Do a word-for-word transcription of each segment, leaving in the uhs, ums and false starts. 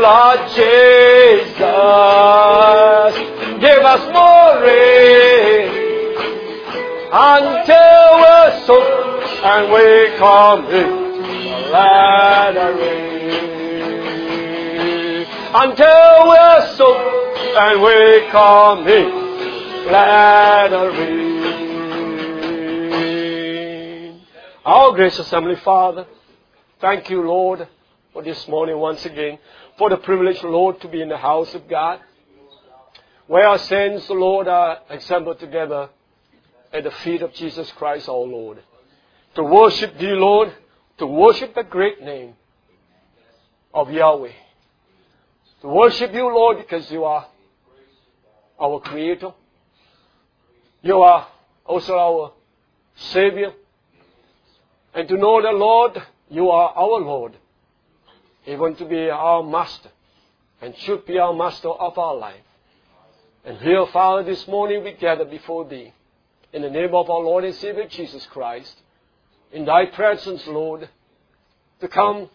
Lord Jesus, give us more rain until we're soaked and we come in the latter rain. Until we're soaked and we come in latter rain. Our gracious Heavenly Father, thank you, Lord, for this morning once again, for the privilege, Lord, to be in the house of God, where our sins, Lord, are assembled together at the feet of Jesus Christ, our Lord, to worship Thee, Lord, to worship the great name of Yahweh, to worship You, Lord, because You are our Creator. You are also our Savior. And to know that, Lord, You are our Lord, even to be our Master, and should be our Master of our life. And here, Father, this morning we gather before Thee, in the name of our Lord and Savior Jesus Christ, in Thy presence, Lord, to come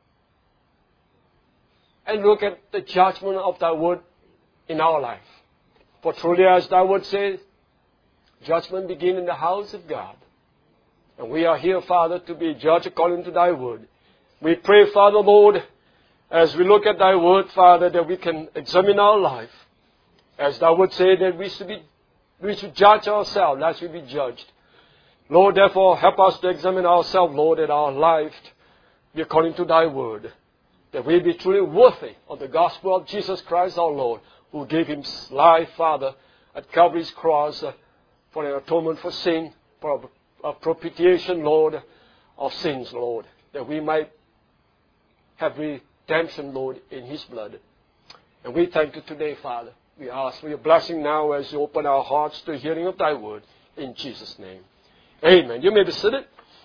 and look at the judgment of Thy word in our life. For truly, as Thy word says, judgment begins in the house of God. And we are here, Father, to be judged according to Thy word. We pray, Father, Lord, as we look at Thy word, Father, that we can examine our life. As Thou would say that we should be, we should judge ourselves, lest we be judged. Lord, therefore, help us to examine ourselves, Lord, that our life be according to Thy word. That we be truly worthy of the gospel of Jesus Christ, our Lord, who gave His life, Father, at Calvary's cross uh, for an atonement for sin, for a, a propitiation, Lord, of sins, Lord, that we might have redemption, Lord, in His blood. And we thank You today, Father. We ask for Your blessing now as You open our hearts to hearing of Thy word. In Jesus' name. Amen. You may be seated.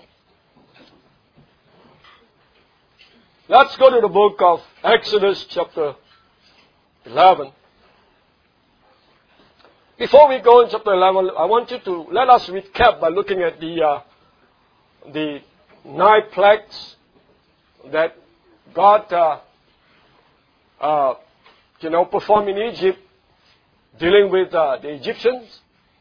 Let's go to the book of Exodus chapter eleven. Before we go in chapter eleven, I want you to let us recap by looking at the uh, the nine plagues that God, uh, uh, you know, performed in Egypt, dealing with uh, the Egyptians.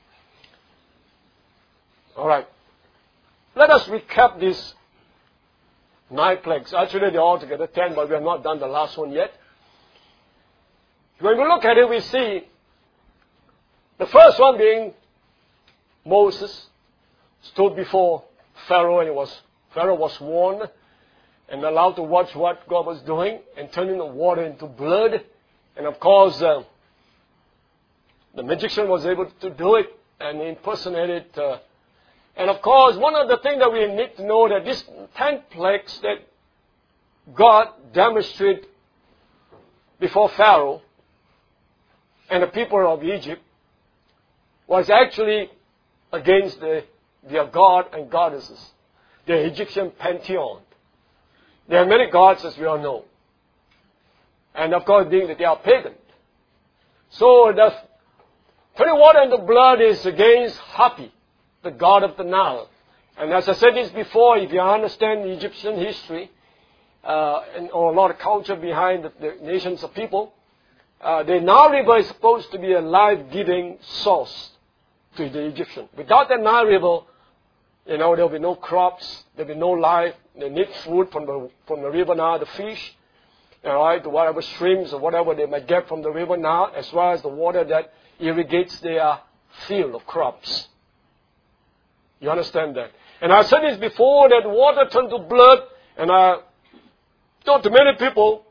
All right. Let us recap these nine plagues. Actually, they're altogether ten, but we have not done the last one yet. When we look at it, we see the first one being Moses stood before Pharaoh, and it was Pharaoh was warned and allowed to watch what God was doing and turning the water into blood. And of course, uh, the magician was able to do it and impersonate it. Uh, and of course, one of the things that we need to know that these ten plagues that God demonstrated before Pharaoh and the people of Egypt was actually against the, their god and goddesses, the Egyptian pantheon. There are many gods, as we all know. And of course, being that they are pagan. So the turning water into blood is against Hapi, the god of the Nile. And as I said this before, if you understand Egyptian history, uh, and, or a lot of culture behind the, the nations of people, uh, the Nile River is supposed to be a life-giving source to the Egyptian. Without the Nile River, you know, there will be no crops, there will be no life. They need food from the from the river Nile, the fish, all right, the whatever streams or whatever they might get from the river Nile, as well as the water that irrigates their field of crops. You understand that? And I said this before, that water turned to blood, and I talked to many people,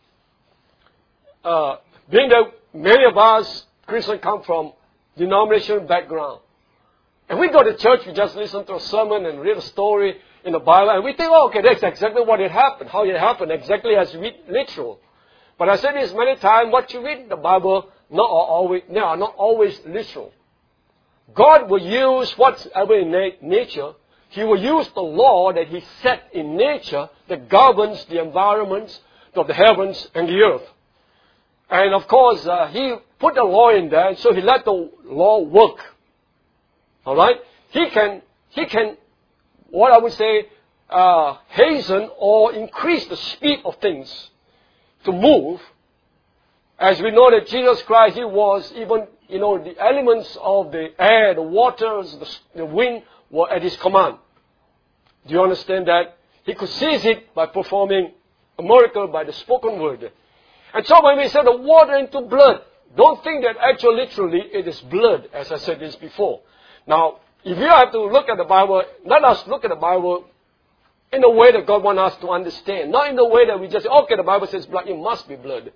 uh, being that many of us Christians come from denomination background. And we go to church, we just listen to a sermon and read a story in the Bible, and we think, oh, okay, that's exactly what it happened, how it happened, exactly as read literal. But I said this many times, what you read in the Bible not always, no, are not always literal. God will use whatever in na- nature, He will use the law that He set in nature that governs the environments of the heavens and the earth. And of course, uh, He put the law in there, so He let the law work. All right? He can, He can, what I would say, uh, hasten or increase the speed of things. to move, as we know that Jesus Christ, He was even, you know, the elements of the air, the waters, the, the wind were at His command. Do you understand that? He could seize it by performing a miracle by the spoken word. And so when we say the water into blood, don't think that actually literally it is blood, as I said this before. Now, if you have to look at the Bible, let us look at the Bible in the way that God wants us to understand. Not in the way that we just say, okay, the Bible says blood, it must be blood.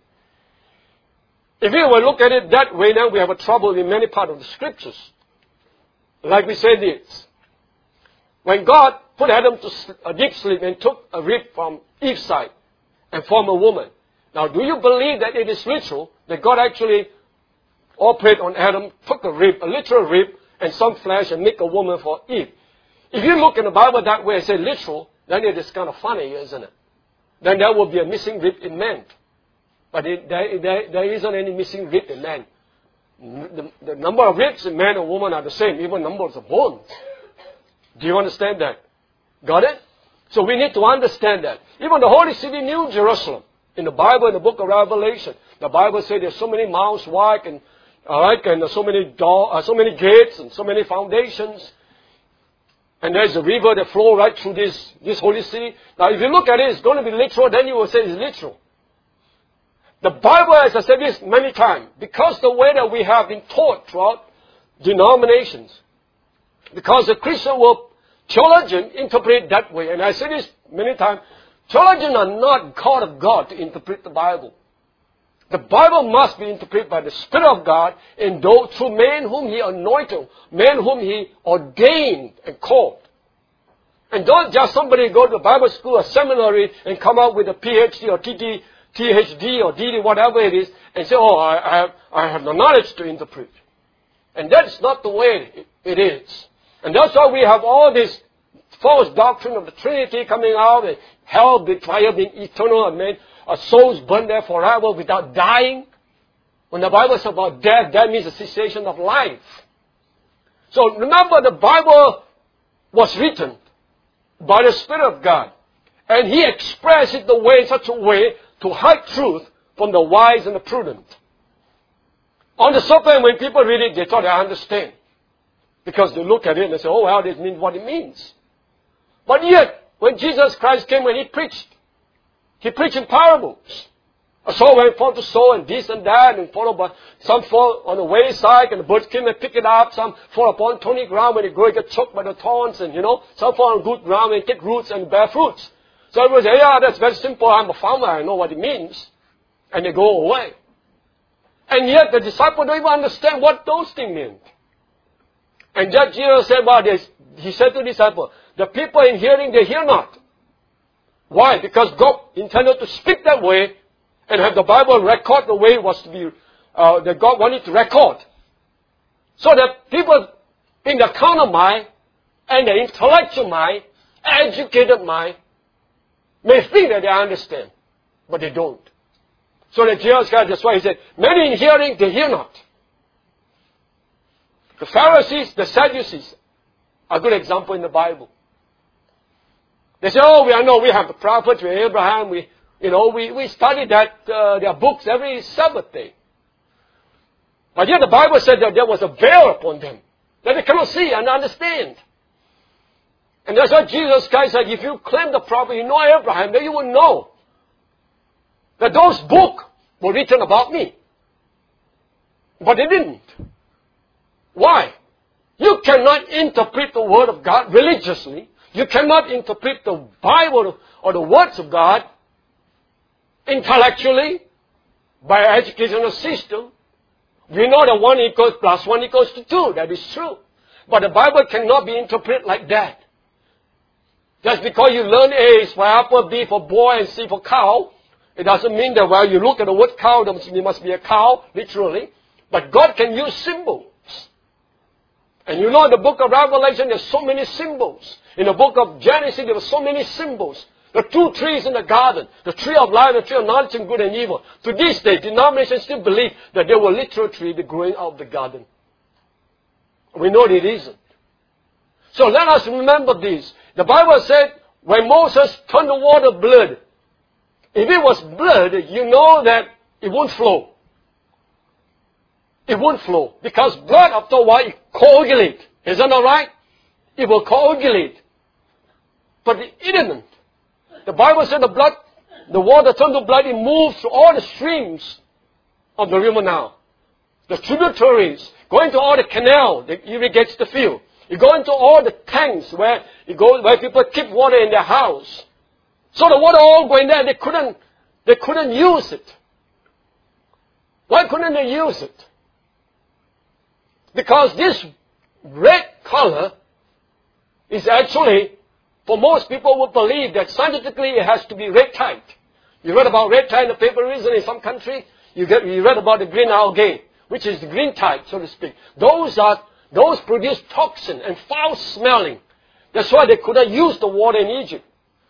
If we will look at it that way, then we have a trouble in many parts of the Scriptures. Like we said this. When God put Adam to a deep sleep and took a rib from Eve's side and formed a woman. Now, do you believe that it is literal, that God actually operated on Adam, took a rib, a literal rib, and some flesh and make a woman for Eve? If you look in the Bible that way and say literal, then it is kind of funny, isn't it? Then there will be a missing rib in man. But it, there, there, there isn't any missing rib in man. The, the number of ribs in man and woman are the same, even numbers of bones. Do you understand that? Got it? So we need to understand that. Even the Holy City, New Jerusalem, in the Bible, in the book of Revelation, the Bible says there's so many miles wide and, all right, and there's so many door, uh, so many gates and so many foundations. And there's a river that flows right through this, this holy city. Now, if you look at it, it's going to be literal, then you will say it's literal. The Bible, as I said this many times, because the way that we have been taught throughout denominations, because the Christian will, theologian interpret that way. And I say this many times, theologians are not called of God to interpret the Bible. The Bible must be interpreted by the Spirit of God and those through men whom He anointed, men whom He ordained and called. And don't just somebody go to Bible school or seminary and come out with a P H D or T D, T H D or D D, whatever it is, and say, oh, I, I, have, I have the knowledge to interpret. And that's not the way it, it is. And that's why we have all this false doctrine of the Trinity coming out, and hell, the fire being eternal, and man, our souls burn there forever without dying. When the Bible is about death, that means a cessation of life. So remember, the Bible was written by the Spirit of God. And He expressed it the way in such a way to hide truth from the wise and the prudent. On the surface, when people read it, they thought they understand. Because they look at it and they say, oh, well, this means what it means. But yet, when Jesus Christ came and He preached, He preached in parables. A soul went forth to sow and this and that, and followed by some fall on the wayside, and the birds came and pick it up. Some fall upon thorny ground when they grow, get choked by the thorns, and you know, some fall on good ground and take roots and bear fruits. So everybody say, yeah, that's very simple. I'm a farmer. I know what it means. And they go away. And yet the disciples don't even understand what those things mean. And yet Jesus said, well, He said to the disciples, the people in hearing, they hear not. Why? Because God intended to speak that way and have the Bible record the way it was to be, uh, that God wanted to record. So that people in the carnal mind and the intellectual mind, educated mind, may think that they understand, but they don't. So that Jesus Christ, that's why He said, many in hearing, they hear not. The Pharisees, the Sadducees, are a good example in the Bible. They say, oh, we I know we have the prophets, we have Abraham, we, you know, we, we study that, uh, their books every Sabbath day. But yet the Bible said that there was a veil upon them, that they cannot see and understand. And that's why Jesus Christ said, if you claim the prophet, you know Abraham, then you will know that those books were written about me. But they didn't. Why? You cannot interpret the Word of God religiously. You cannot interpret the Bible or the words of God intellectually by an educational system. We know that one equals plus one equals to two. That is true. But the Bible cannot be interpreted like that. Just because you learn A is for apple, B for boy, and C for cow, it doesn't mean that while you look at the word cow, there must be a cow, literally. But God can use symbols. And you know in the book of Revelation, there's so many symbols. In the book of Genesis, there were so many symbols. The two trees in the garden, the tree of life, the tree of knowledge and good and evil. To this day, denominations still believe that there were literal trees growing out of the garden. We know that it isn't. So let us remember this. The Bible said, when Moses turned the water blood, If it was blood, you know that it won't flow. It won't flow. Because blood, after a while, it coagulates. Is that not right? It will coagulate. But it didn't. The Bible said the blood, the water turned to blood, it moves through all the streams of the river now. The tributaries, going to all the canal that irrigates the field. You go into all the tanks where you go, where people keep water in their house. So the water all going there, they couldn't, they couldn't use it. Why couldn't they use it? Because this red color is actually, for most people would believe that scientifically it has to be red tide. You read about red tide in the paper recently in some country. You get, you read about the green algae, which is the green tide, so to speak. Those are, those produce toxin and foul smelling. That's why they couldn't use the water in Egypt.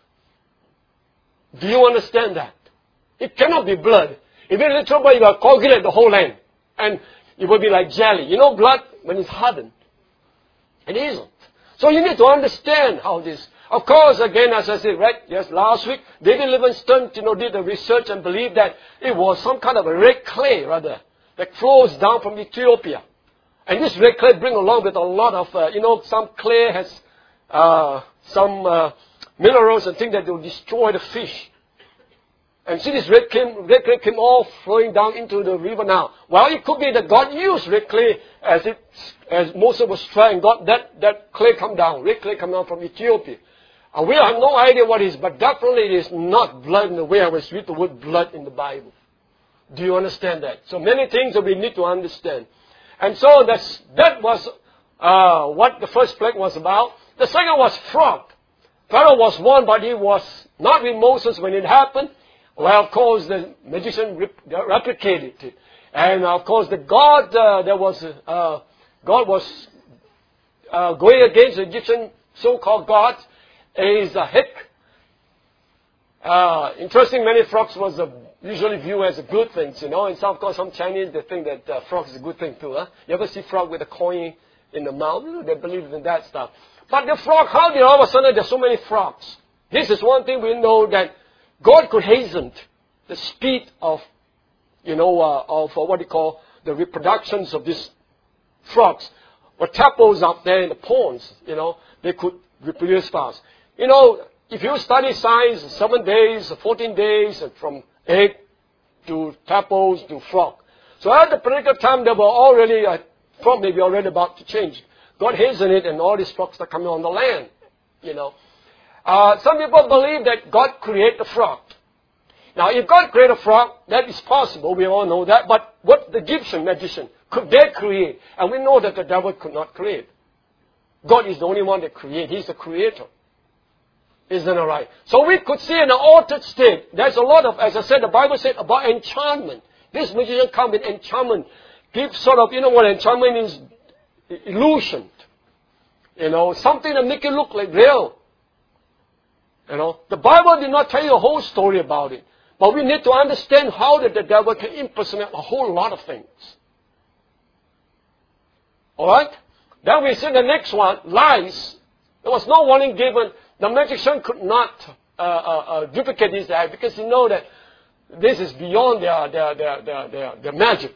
Do you understand that? It cannot be blood. If it's literal blood, you will coagulate the whole land. And it will be like jelly. You know blood when it's hardened? It isn't. So you need to understand how this. Of course, again, as I said, right, yes, last week, David Livingstone, you know, did the research and believed that it was some kind of a red clay, rather, that flows down from Ethiopia. And this red clay brings along with a lot of, uh, you know, some clay has uh, some uh, minerals and things that will destroy the fish. And see, this red clay, red clay came all flowing down into the river now. Well, it could be that God used red clay as it, as Moses was trying, God, that, that clay come down, red clay come down from Ethiopia. And we have no idea what it is, but definitely it is not blood in the way I was read the word blood in the Bible. Do you understand that? So many things that we need to understand. And so that's, that was uh, what the first plague was about. The second was frog. Pharaoh was warned, but he was not with Moses when it happened. Well, of course, the magician replicated it. And of course, the God uh, that was, uh, God was uh, going against the Egyptian so-called God is a Hek. Uh, interesting, many frogs was uh, usually viewed as a good thing, you know. And some, of course, some Chinese, they think that uh, frog is a good thing too. Huh? You ever see frog with a coin in the mouth? They believe in that stuff. But the frog, how did all of a sudden there's so many frogs? This is one thing we know, that God could hasten the speed of, you know, uh, of uh, what you call the reproductions of these frogs. Or tadpoles up there in the ponds, you know, they could reproduce fast. You know, if you study science, seven days, fourteen days, from egg to tadpoles to frog. So at the particular time, they were already, uh, frog may be already about to change. God hastened it, and all these frogs are coming on the land, you know. Uh, some people believe that God created the frog. Now, if God created a frog, that is possible. We all know that. But what the Egyptian magician, could they create? And we know that the devil could not create. God is the only one that creates. He's the creator. Isn't that right? So we could see in an altered state. There's a lot of, as I said, the Bible said about enchantment. This magician comes with enchantment. Give sort of, you know what enchantment means? Illusion. You know, something that make it look like real. You know, the Bible did not tell you a whole story about it. But we need to understand how that the devil can impersonate a whole lot of things. Alright? Then we see the next one, lies. There was no warning given. The magician could not uh, uh, uh, duplicate this act because he know that this is beyond their, their, their, their, their, their magic.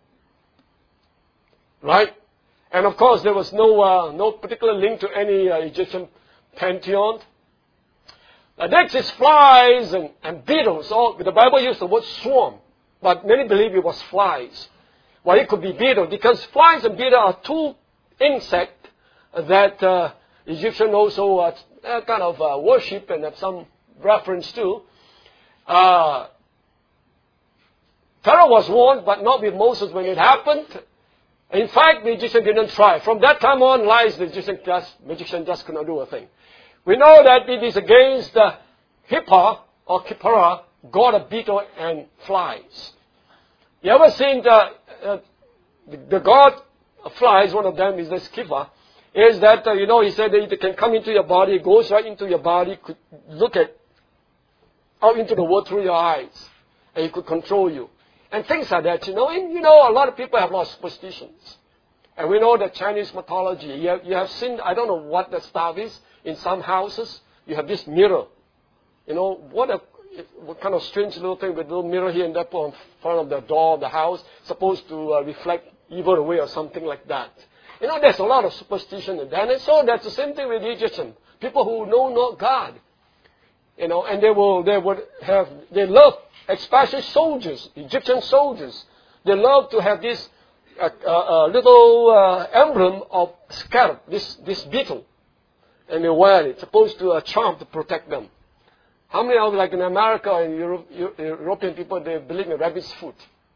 Right? And of course there was no, uh, no particular link to any uh, Egyptian pantheon. The next is flies and, and beetles. All, the Bible used the word swarm, but many believe it was flies. Well, it could be beetles, because flies and beetles are two insects that uh, Egyptians also uh, kind of uh, worship and have some reference to. Uh, Pharaoh was warned, but not with Moses when it happened. In fact, the Egyptian didn't try. From that time on, lies, the Egyptian just, magician just could not do a thing. We know that it is against the Hippa or Kippura, god of beetle and flies. You ever seen the, uh, the, the god of flies, one of them is the Kippa, is that, uh, you know, he said that it can come into your body, it goes right into your body, could look at, out into the world through your eyes, and it could control you. And things like that, you know, and you know, a lot of people have a lot of superstitions. And we know that Chinese mythology, you have, you have seen, I don't know what the stuff is, in some houses, you have this mirror. You know, what a, it, what kind of strange little thing with a little mirror here and there put in front of the door of the house, supposed to uh, reflect evil away or something like that. You know, there's a lot of superstition in that. And so that's the same thing with the Egyptians. People who know not God. You know, and they will, they would have, they love, especially soldiers, Egyptian soldiers. They love to have this uh, uh, uh, little uh, emblem of scarab, this, this beetle. And they wear it, supposed to a charm to protect them. How many of, like in America and Europe, European people, they believe in rabbit's foot?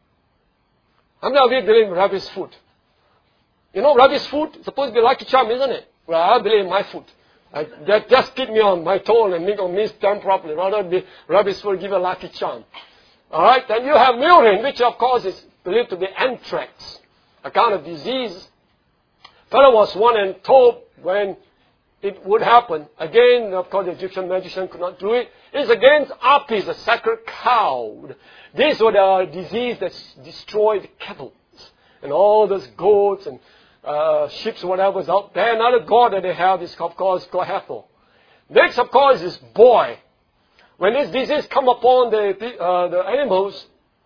How many of you believe in rabbit's foot? You know, rabbit's foot is supposed to be lucky charm, isn't it? Well, I believe in my foot. I, that just keep me on my toe and make me stand properly. Rather than rabbit's foot give a lucky charm. All right, then you have murine, which of course is believed to be anthrax, a kind of disease. Fellow was one and told when it would happen. Again, of course, the Egyptian magician could not do it. It's against Apis, the sacred cow. These were the disease that destroyed cattle and all those goats and uh, sheep, whatever was out there. Another god that they have is, of course, called Hathor. Next, of course, is boy. When this disease come upon the uh, the animals,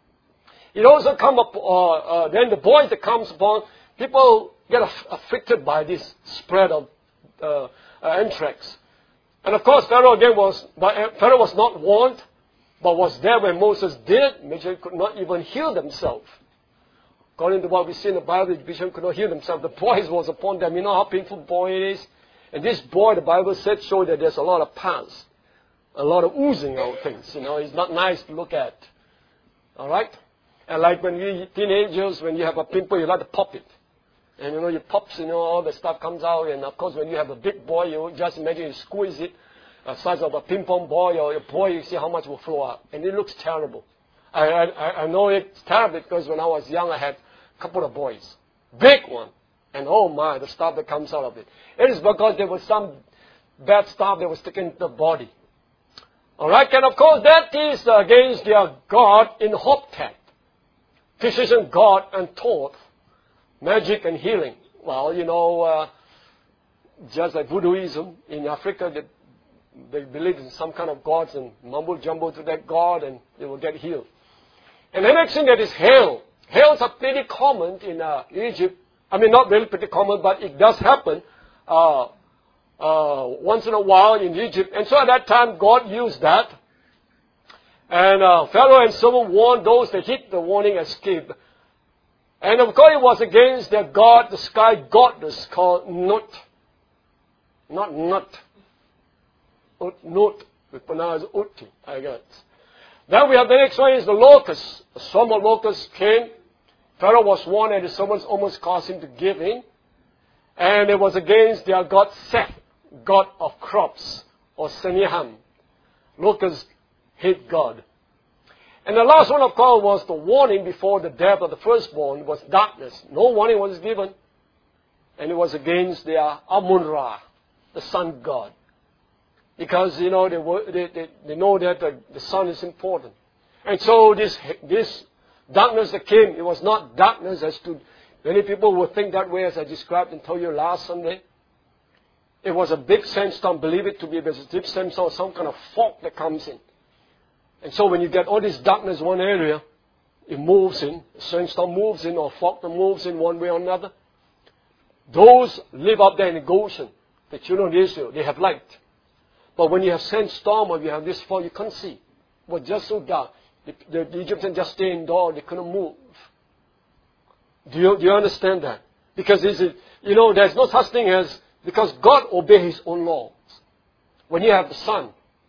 it also come up. Uh, uh, then the boys that comes upon people get aff- afflicted by this spread of uh, uh, anthrax. And of course, Pharaoh again was, but Pharaoh was not warned, but was there when Moses did it. Egyptians could not even heal themselves. According to what we see in the Bible, the Egyptians could not heal themselves. The boils was upon them. You know how painful boil is? And this boil, the Bible said, showed that there's a lot of pus, a lot of oozing out things. You know, it's not nice to look at. All right? And like when we teenagers, when you have a pimple, you like to pop it. And you know, you pops, you know, all the stuff comes out. And of course, when you have a big boy, you just imagine you squeeze it, the size of a ping pong ball or a boy, you see how much will flow out. And it looks terrible. I, I, I know it's terrible because when I was young, I had a couple of boys. Big one. And oh my, the stuff that comes out of it. It is because there was some bad stuff that was sticking to the body. Alright, and of course that is against their God in Hoptet. Physician God and Thoth. Magic and healing. Well, you know, uh, just like voodooism in Africa, they, they believe in some kind of gods and mumble jumble to that god and they will get healed. And the next thing that is hail. Hails are pretty common in uh, Egypt. I mean, not really pretty common, but it does happen uh, uh, once in a while in Egypt. And so at that time, God used that. And uh, Pharaoh and servant warned those that hit the warning escape. And of course, it was against their god, the sky goddess called Nut. Not Nut. Ut, Nut. We pronounce Uti, I guess. Then we have the next one is the locust. A swarm of locusts came. Pharaoh was warned and the servants almost caused him to give in. And it was against their god Seth, god of crops, or Seniham. Locusts hate God. And the last one, of course, was the warning before the death of the firstborn was darkness. No warning was given. And it was against their Amun-Ra, the sun god. Because, you know, they, were, they, they, they know that the, the sun is important. And so this, this darkness that came, it was not darkness as to, many people would think that way as I described and told you last Sunday. It was a big sandstorm, believe it to be a deep sandstorm, some kind of fog that comes in. And so when you get all this darkness in one area, it moves in, a sandstorm moves in, or fog that moves in one way or another. Those live up there in the Goshen, the children of Israel, they have light. But when you have sandstorm or you have this fog, you can't see. It was just so dark. The, the, the Egyptians just stayed indoors, they couldn't move. Do you, do you understand that? Because it's, you know, there's no such thing as, because God obeys His own laws. When you have the sun,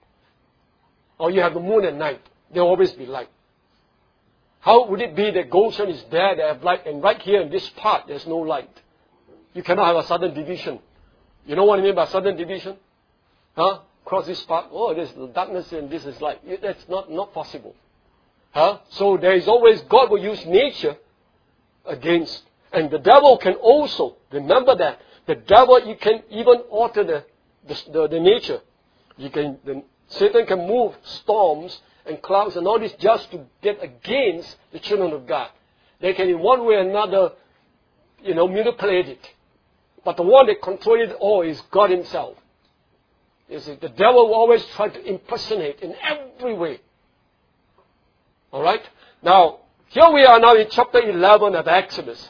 or you have the moon at night, there will always be light. How would it be that Goshen is there, they have light, and right here in this part, there's no light? You cannot have a southern division. You know what I mean by southern division? Huh? Cross this part, oh, there's darkness and this is light. That's not, not possible. Huh? So there is always, God will use nature against. And the devil can also, remember that, the devil, you can even alter the, the, the, the nature. You can, the, Satan can move storms and clouds and all this just to get against the children of God. They can in one way or another, you know, manipulate it. But the one that controls it all is God Himself. You see, the devil will always try to impersonate in every way All right? Now, here we are now in chapter eleven of Exodus.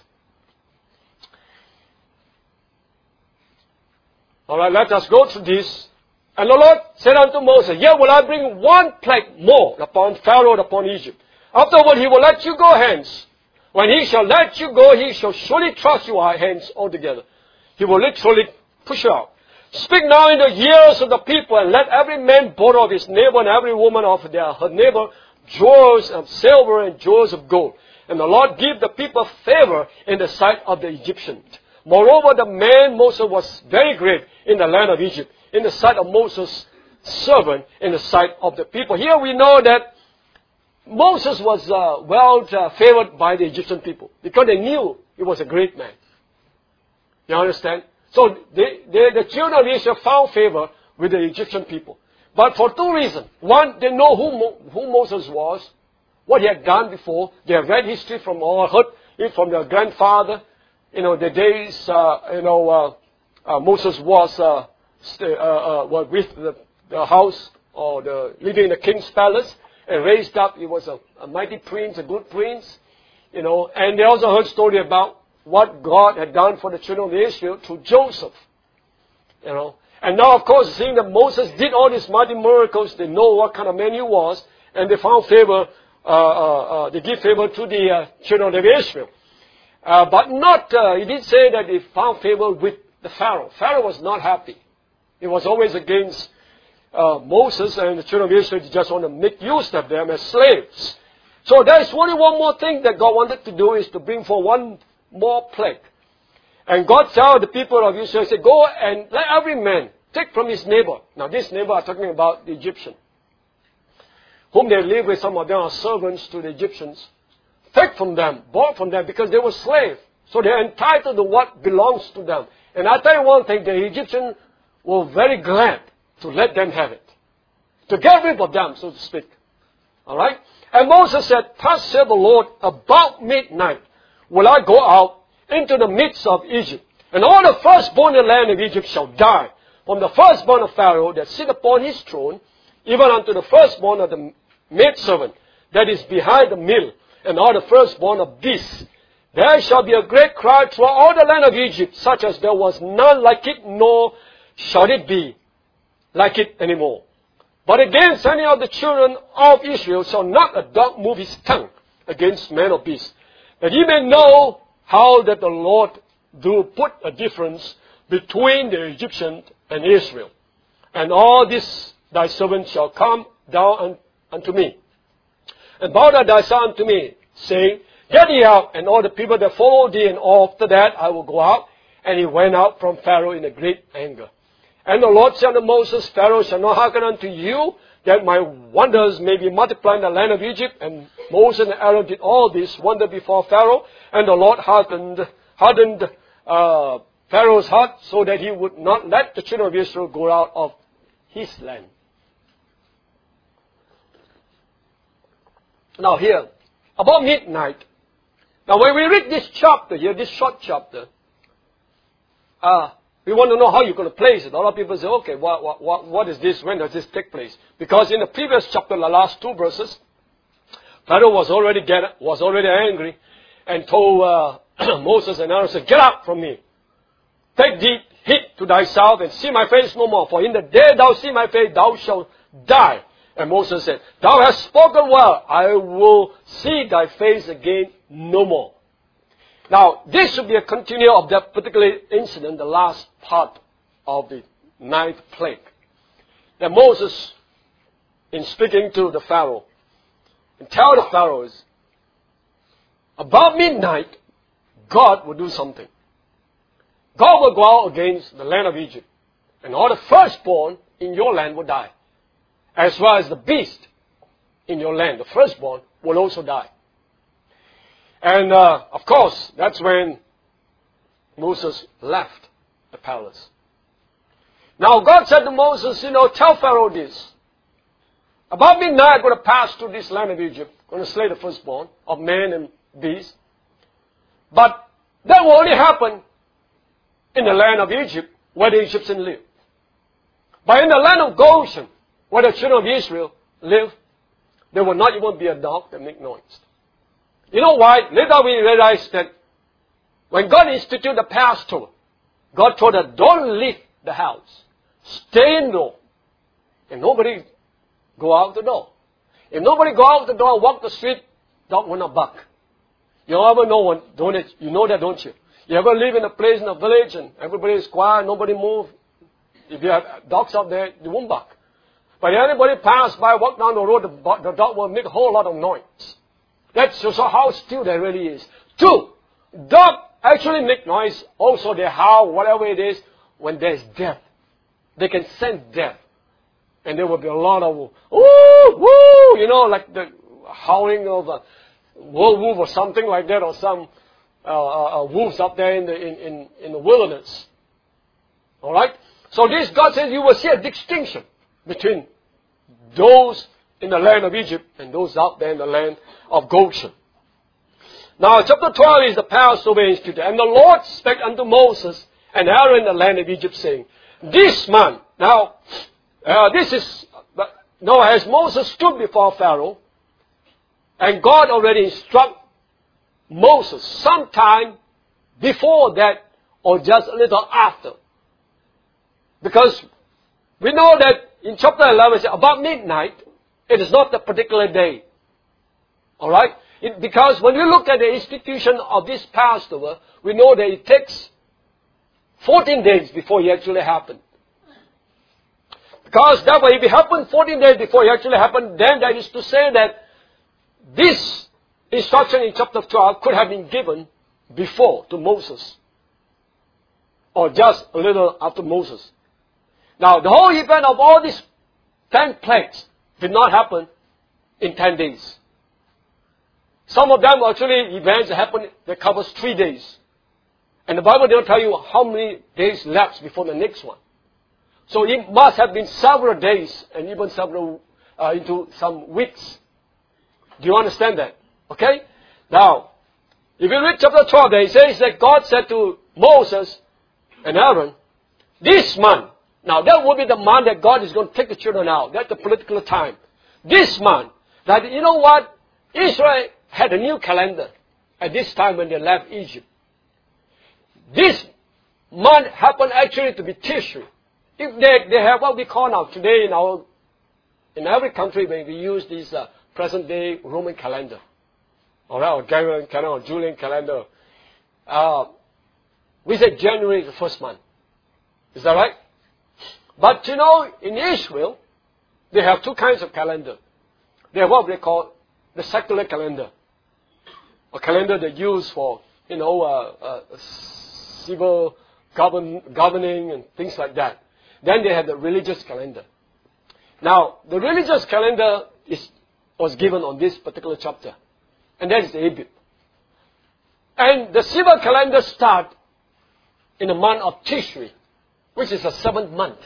All right, let us go through this. And the Lord said unto Moses, Yet will I bring one plague more upon Pharaoh and upon Egypt. Afterward he will let you go hence. When he shall let you go, he shall surely thrust you hence altogether. He will literally push you out. Speak now in the ears of the people, and let every man borrow of his neighbor, and every woman of their her neighbor jewels of silver and jewels of gold. And the Lord give the people favor in the sight of the Egyptians. Moreover, the man Moses was very great in the land of Egypt, in the sight of Moses' servant, in the sight of the people. Here we know that Moses was uh, well uh, favored by the Egyptian people, because they knew he was a great man. You understand? So they, they, the children of Israel found favor with the Egyptian people. But for two reasons. One, they know who, Mo, who Moses was, what he had done before. They have read history from or heard it from their grandfather. You know, the days, uh, you know, uh, uh, Moses was, uh, st- uh, uh, was with the, the house or the, living in the king's palace and raised up. He was a, a mighty prince, a good prince. You know, and they also heard story about what God had done for the children of Israel through Joseph. You know. And now, of course, seeing that Moses did all these mighty miracles, they know what kind of man he was, and they found favor, uh, uh, uh, they give favor to the uh, children of Israel. Uh, but not, uh, he did say that they found favor with the Pharaoh. Pharaoh was not happy. He was always against uh, Moses and the children of Israel. He just want to make use of them as slaves. So there is only one more thing that God wanted to do, is to bring for one more plague. And God told the people of Israel, he said, go and let every man take from his neighbor. Now this neighbor are talking about the Egyptian, whom they live with. Some of them are servants to the Egyptians. Take from them, bought from them, because they were slaves. So they are entitled to what belongs to them. And I tell you one thing, the Egyptians were very glad to let them have it. To get rid of them, so to speak. Alright? And Moses said, Thus said the Lord, about midnight will I go out into the midst of Egypt, and all the firstborn in the land of Egypt shall die, from the firstborn of Pharaoh that sit upon his throne, even unto the firstborn of the maidservant that is behind the mill, and all the firstborn of beasts. There shall be a great cry throughout all the land of Egypt, such as there was none like it, nor shall it be like it anymore. But against any of the children of Israel shall not a dog move his tongue against man or beast, that ye may know how that the Lord do put a difference between the Egyptian and Israel. And all this thy servant shall come down unto me, and bow down thyself unto me, saying, Get thee out, and all the people that follow thee, and after that I will go out. And he went out from Pharaoh in a great anger. And the Lord said unto Moses, Pharaoh shall not hearken unto you, that my wonders may be multiplied in the land of Egypt. And Moses and Aaron did all this wonder before Pharaoh. And the Lord hardened, hardened uh, Pharaoh's heart, so that he would not let the children of Israel go out of his land. Now here, about midnight. Now when we read this chapter here, this short chapter, uh, we want to know how you're going to place it. A lot of people say, okay, what, what, what, what is this? When does this take place? Because in the previous chapter, the last two verses, Pharaoh was already get, was already angry and told uh, Moses and Aaron, said, Get out from me. Take thee heed to thyself and see my face no more. For in the day thou see my face, thou shalt die. And Moses said, Thou hast spoken well. I will see thy face again no more. Now, this should be a continuation of that particular incident, the last part of the ninth plague. That Moses, in speaking to the Pharaoh, and tell the Pharaohs, about midnight, God will do something. God will go out against the land of Egypt, and all the firstborn in your land will die. As well as the beast in your land, the firstborn, will also die. And, uh, of course, that's when Moses left the palace. Now, God said to Moses, you know, tell Pharaoh this. About midnight, I'm going to pass through this land of Egypt. I'm going to slay the firstborn of man and beast. But that will only happen in the land of Egypt, where the Egyptians live. But in the land of Goshen, where the children of Israel live, there will not even be a dog that make noise. You know why? Later we realized that when God instituted the Passover, God told us, don't leave the house. Stay indoor. And nobody go out the door. If nobody go out the door and walk the street, dog will not bark. You ever know one, don't it? You know that, don't you? You ever live in a place in a village and everybody is quiet, nobody move. If you have dogs out there, they won't bark. But if anybody pass by, walk down the road, the, the dog will make a whole lot of noise. That's just how still that really is. Two, dog actually make noise. Also, they howl, whatever it is, when there's death. They can sense death. And there will be a lot of, woo, woo, you know, like the howling of a wolf or something like that, or some uh, uh, wolves up there in the, in, in, in the wilderness. Alright? So this, God says, you will see a distinction between those in the land of Egypt and those out there in the land of Goshen. Now, chapter twelve is the Passover instituted. And the Lord spake unto Moses and Aaron in the land of Egypt, saying, this man, now, uh, this is, now as Moses stood before Pharaoh, and God already instructed Moses sometime before that or just a little after. Because we know that in chapter eleven, about midnight, it is not the particular day. Alright? Because when we look at the institution of this Passover, we know that it takes fourteen days before it actually happened. Because that way, if it happened fourteen days before it actually happened, then that is to say that this instruction in chapter twelve could have been given before to Moses. Or just a little after Moses. Now, the whole event of all these ten plagues did not happen in ten days. Some of them actually events that happened that covers three days. And the Bible doesn't tell you how many days lapsed before the next one. So it must have been several days and even several, uh, into some weeks. Do you understand that? Okay? Now, if you read chapter twelve, there it says that God said to Moses and Aaron, this month, now that will be the month that God is going to take the children out. That's the political time. This month, that you know what? Israel had a new calendar at this time when they left Egypt. This month happened actually to be Tishri. If they, they have what we call now today in our, in every country when we use this uh, present day Roman calendar. Alright, or Gregorian calendar, or Julian calendar. Uh, we say January is the first month. Is that right? But you know, in Israel, they have two kinds of calendar. They have what they call the secular calendar. A calendar they use for, you know, uh, uh, civil govern, governing and things like that. Then they have the religious calendar. Now, the religious calendar is, was given on this particular chapter. And that is Abib. And the civil calendar starts in the month of Tishri, which is the seventh month.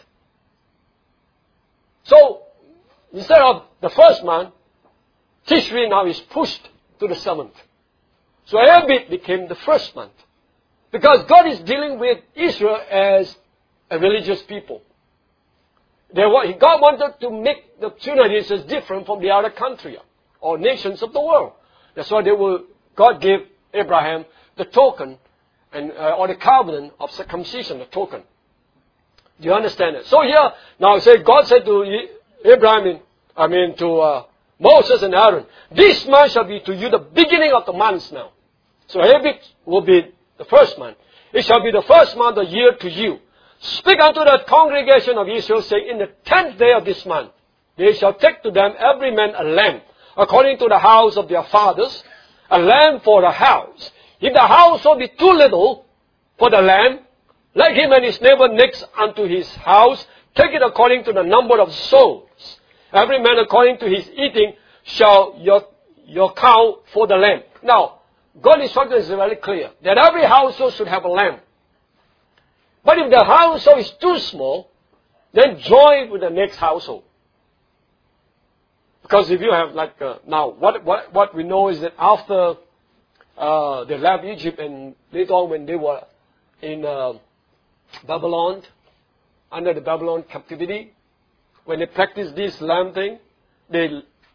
So, instead of the first month, Tishri now is pushed to the seventh. So Abib became the first month. Because God is dealing with Israel as a religious people. They, God wanted to make the children of Israel different from the other country or nations of the world. That's why they will, God gave Abraham the token and uh, or the covenant of circumcision, the token. Do you understand it? So here, now say God said to Abraham, I mean to uh, Moses and Aaron, this month shall be to you the beginning of the months now. So Abib will be the first month. It shall be the first month of the year to you. Speak unto the congregation of Israel, saying, in the tenth day of this month, they shall take to them every man a lamb, according to the house of their fathers, a lamb for the house. If the household be too little for the lamb, let him and his neighbor next unto his house take it according to the number of souls. Every man according to his eating shall your, your count for the lamb. Now, God's instruction is very clear, that every household should have a lamb. But if the household is too small, then join with the next household. Because if you have like, uh, now, what, what, what we know is that after uh, they left Egypt and later on when they were in uh, Babylon, under the Babylon captivity, when they practiced this lamb thing, they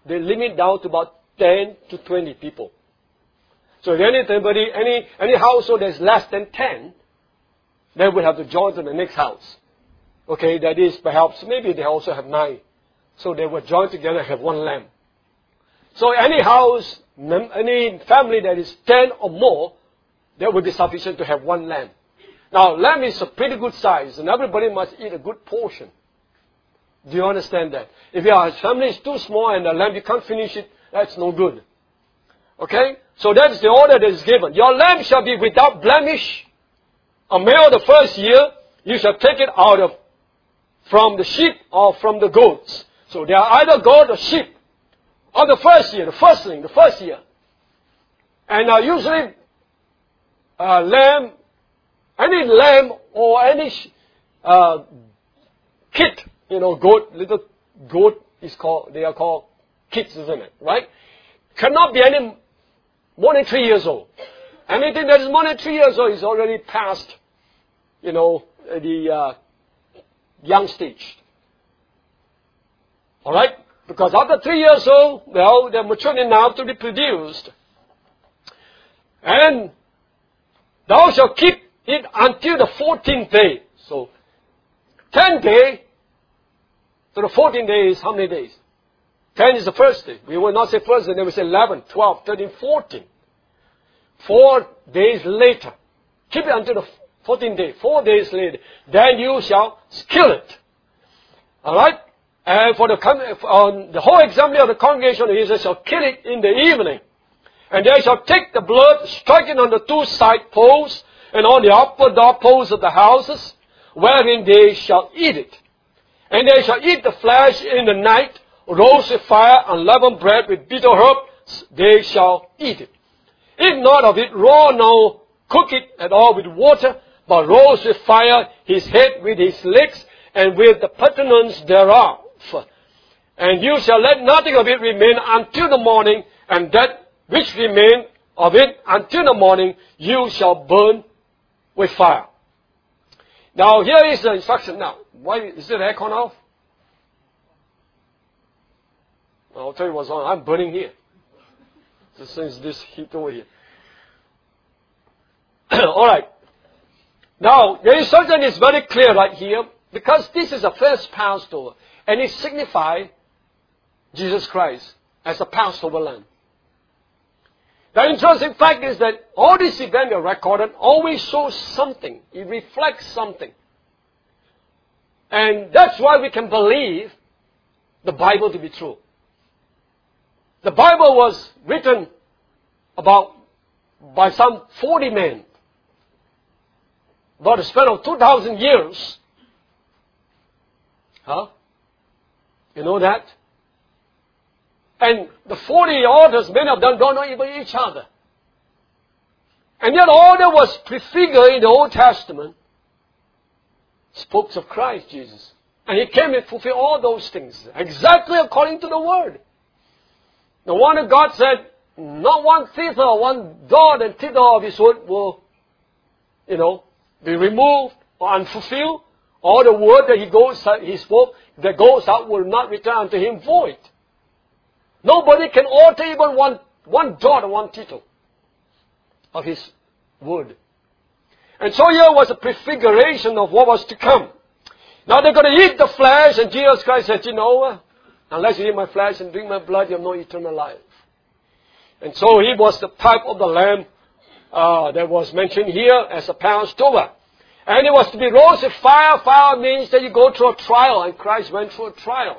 they limit down to about ten to twenty people. So if anybody, any, any household that's less than ten, they will have to join to the next house. Okay, that is perhaps, maybe they also have nine. So they will join together and have one lamb. So any house, any family that is ten or more, that would be sufficient to have one lamb. Now, lamb is a pretty good size, and everybody must eat a good portion. Do you understand that? If your family is too small and the lamb, you can't finish it, that's no good. Okay? So that's the order that is given. Your lamb shall be without blemish. A male the first year, you shall take it out of, from the sheep or from the goats. So they are either goat or sheep. Or the first year, the firstling, the first year. And uh, usually, uh, lamb, any lamb or any uh, kid, you know, goat, little goat is called, they are called kids, isn't it? Right? Cannot be any more than three years old. Anything that is more than three years old is already past, you know, the uh, young stage. Alright? Because after three years old, well, they're mature enough to be produced. And thou shalt keep it until the fourteenth day. So, tenth day to the fourteenth day is how many days? ten is the first day. We will not say first day, then we say eleven, twelve, thirteen, fourteen. Four days later. Keep it until the fourteenth day. Four days later. Then you shall kill it. Alright? And for the, on the whole assembly of the congregation of Israel shall kill it in the evening. And they shall take the blood, strike it on the two side posts, and on the upper door posts of the houses, wherein they shall eat it. And they shall eat the flesh in the night, roast with fire, unleavened bread with bitter herbs, they shall eat it. Eat not of it raw, nor cook it at all with water, but roast with fire his head with his legs, and with the purtenance thereof. And you shall let nothing of it remain until the morning, and that which remain of it until the morning you shall burn with fire. Now here is the instruction now. Why is the aircon off? I'll tell you what's on. I'm burning here. Since this heat over here. Alright. Now, the instruction is very clear right here, because this is the first Passover, and it signifies Jesus Christ as a Passover lamb. The interesting fact is that all these events are recorded always show something. It reflects something. And that's why we can believe the Bible to be true. The Bible was written about by some forty men. About a span of two thousand years. Huh? You know that? And the forty authors, many of them don't know even each other. And yet all that was prefigured in the Old Testament spoke of Christ Jesus. And He came and fulfilled all those things, exactly according to the Word. The one that God said, not one tittle or one dot and tittle of His word will, you know, be removed or unfulfilled. All the word that He goes, He spoke, that goes out will not return unto Him void. Nobody can alter even one, one dot or one tittle of His word. And so here was a prefiguration of what was to come. Now they're going to eat the flesh, and Jesus Christ said, you know, unless you eat my flesh and drink my blood, you have no eternal life. And so He was the type of the lamb uh, that was mentioned here as a Passover. And it was to be roasted fire. Fire means that you go through a trial, and Christ went through a trial.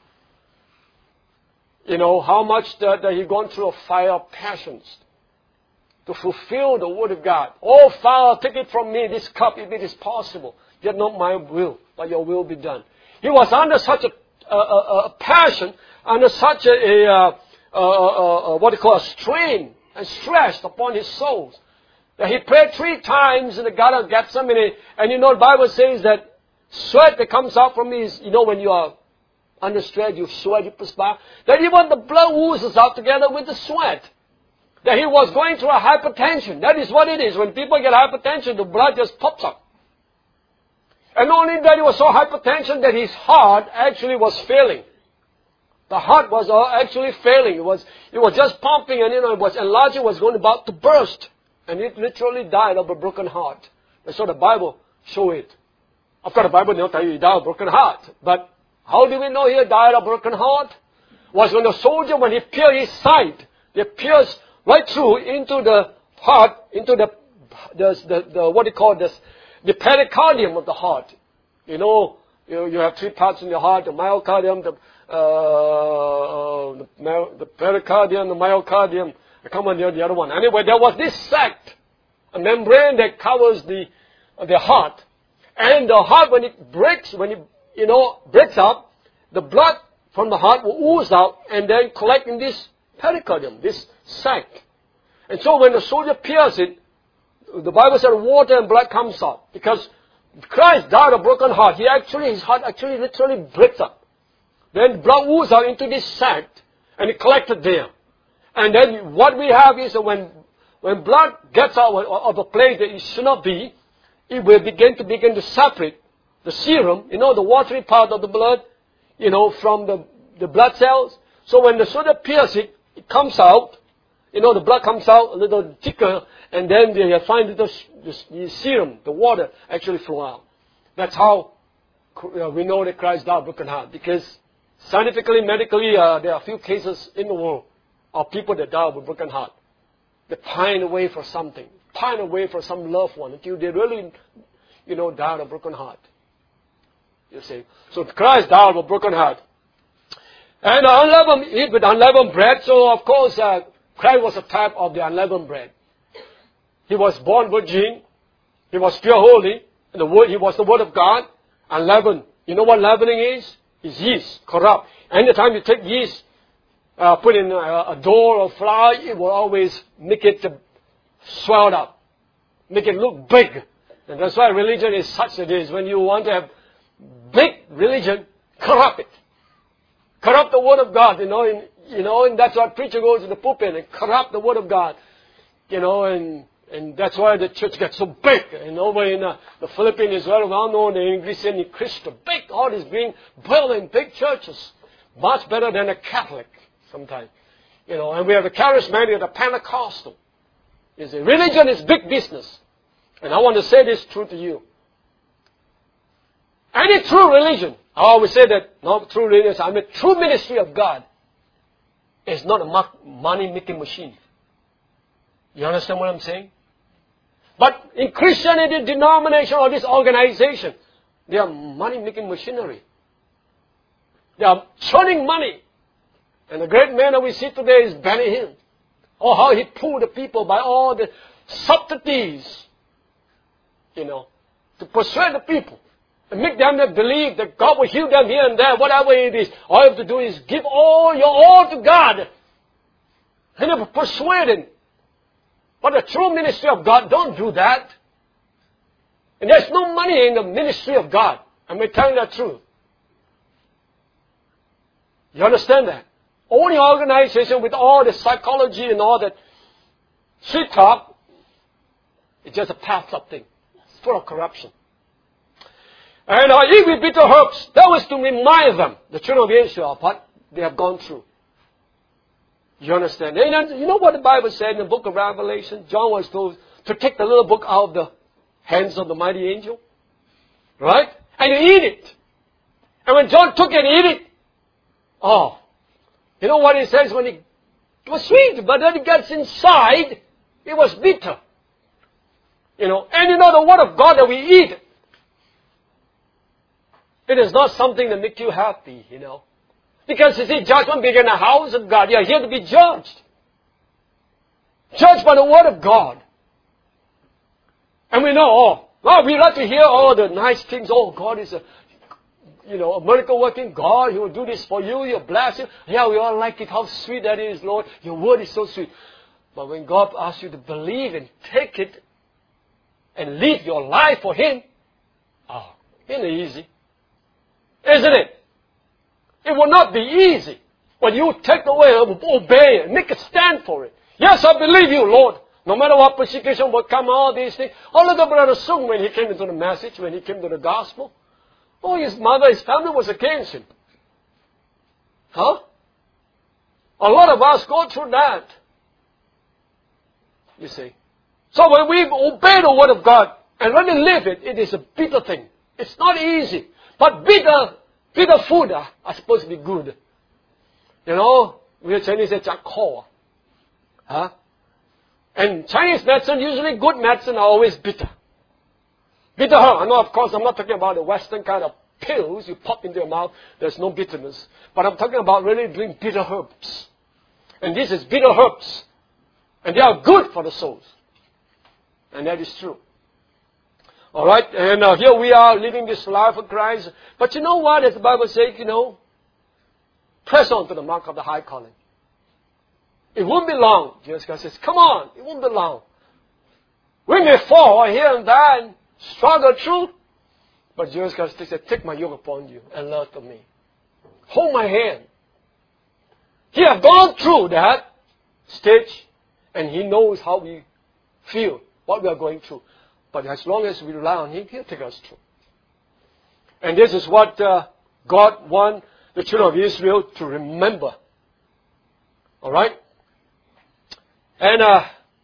You know, how much that, that He gone through a fire of passions to fulfill the Word of God. Oh, Father, take it from me, this cup, if it is possible. Yet not my will, but your will be done. He was under such a, a, a, a passion, under such a, a, a, a, a what do you call a strain and stress upon His soul, that He prayed three times in the Garden of Gethsemane. And you know, the Bible says that sweat that comes out from me is, you know, when you are under stress, you sweat, you perspire. That even the blood oozes out together with the sweat. That He was going through a hypertension. That is what it is. When people get hypertension, the blood just pops up. And not only that, it was so hypertension that His heart actually was failing. The heart was actually failing. It was, it was just pumping and, you know, it was enlarging, was going about to burst. And it literally died of a broken heart. That's what the Bible show it. Of course, the Bible doesn't tell you he died of a broken heart. But how do we know he died of a broken heart? Was when the soldier, when he pierced his side, they pierced right through into the heart, into the, the, the, the what do you call this, the pericardium of the heart. You know, you, you have three parts in your heart, the myocardium, the, uh, the, the pericardium, the myocardium. I come on the, the other one. Anyway, there was this sac, a membrane that covers the, uh, the heart. And the heart, when it breaks, when it, you know, breaks up, the blood from the heart will ooze out and then collect in this pericardium, this sac. And so when the soldier pierces it, the Bible said water and blood comes out. Because Christ died of a broken heart. He actually, his heart actually literally breaks up. Then blood oozes out into this sac and it collected there. And then what we have is that when, when blood gets out of a place that it should not be, it will begin to begin to separate the serum, you know, the watery part of the blood, you know, from the, the blood cells. So when the soldier pierces it, it comes out, you know, the blood comes out a little thicker, and then they find the, the, the serum, the water, actually flow out. That's how uh, we know that Christ died of a broken heart. Because scientifically, medically, uh, there are a few cases in the world of people that die of a broken heart. They pine away for something, pine away for some loved one until they really, you know, die of a broken heart. You see. So Christ died of a broken heart. And unleavened, eat with unleavened bread. So of course, uh, Christ was a type of the unleavened bread. He was born virgin. He was pure holy. And the word, he was the Word of God. Unleavened. You know what leavening is? It's yeast, corrupt. Anytime you take yeast, uh, put in a, a dough or flour, it will always make it uh, swelled up. Make it look big. And that's why religion is such it is. When you want to have big religion, corrupt it. Corrupt the Word of God, you know, and, you know, and that's why preacher goes to the pulpit and corrupt the Word of God. You know, and, and that's why the church gets so big. And over in uh, the Philippines is very well known, the English and Christian. Big, all is being built in big churches. Much better than a Catholic sometimes. You know, and we have the charismatic, the Pentecostal. You see, religion is big business. And I want to say this truth to you. Any true religion, I always say that, not true religion, I mean true ministry of God is not a money-making machine. You understand what I'm saying? But in Christianity, denomination or this organization, they are money-making machinery. They are churning money. And the great man that we see today is Benny Hinn. Oh, how he pulled the people by all the subtleties, you know, to persuade the people. And make them that believe that God will heal them here and there, whatever it is. All you have to do is give all your all to God. And they persuade Him. But the true ministry of God don't do that. And there's no money in the ministry of God. I'm telling you the truth. You understand that? Only organization with all the psychology and all that sweet talk, it's just a path up thing. It's full of corruption. And uh, eat with bitter herbs. That was to remind them, the children of Israel, what they have gone through. You understand? And you know what the Bible said in the book of Revelation? John was told to take the little book out of the hands of the mighty angel. Right? And you eat it. And when John took it and eat it, oh, you know what he says when he, it was sweet, but then it gets inside, it was bitter. You know, and you know the Word of God that we eat, it is not something that makes you happy, you know. Because you see, judgment begins in the house of God. You are here to be judged. Judged by the Word of God. And we know, oh, well, we like to hear all the nice things. Oh, God is a, you know, a miracle working God. He will do this for you. He'll bless you. Yeah, we all like it. How sweet that is, Lord. Your Word is so sweet. But when God asks you to believe and take it and live your life for Him, oh, it ain't easy. Isn't it? It will not be easy when you take the way of obey and make a stand for it. Yes, I believe you, Lord. No matter what persecution will come, all these things. Oh, look at Brother Sung when he came into the message, when he came to the gospel. Oh, his mother, his family was against him. Huh? A lot of us go through that. You see. So when we obey the Word of God and really live it, it is a bitter thing. It's not easy. But bitter, bitter food are, are supposed to be good. You know, we Chinese say จักข้อ huh? And Chinese medicine, usually good medicine, are always bitter. Bitter herb. I know, of course, I'm not talking about the Western kind of pills you pop into your mouth. There's no bitterness. But I'm talking about really doing bitter herbs. And this is bitter herbs. And they are good for the souls. And that is true. Alright, and uh, here we are living this life of Christ. But you know what, as the Bible says, you know, press on to the mark of the high calling. It won't be long. Jesus Christ says, come on, it won't be long. We may fall here and there and struggle through. But Jesus Christ said, take my yoke upon you and learn of me. Hold my hand. He has gone through that stage and He knows how we feel, what we are going through. But as long as we rely on Him, He'll take us through. And this is what uh, God wants the children of Israel to remember. Alright? And uh,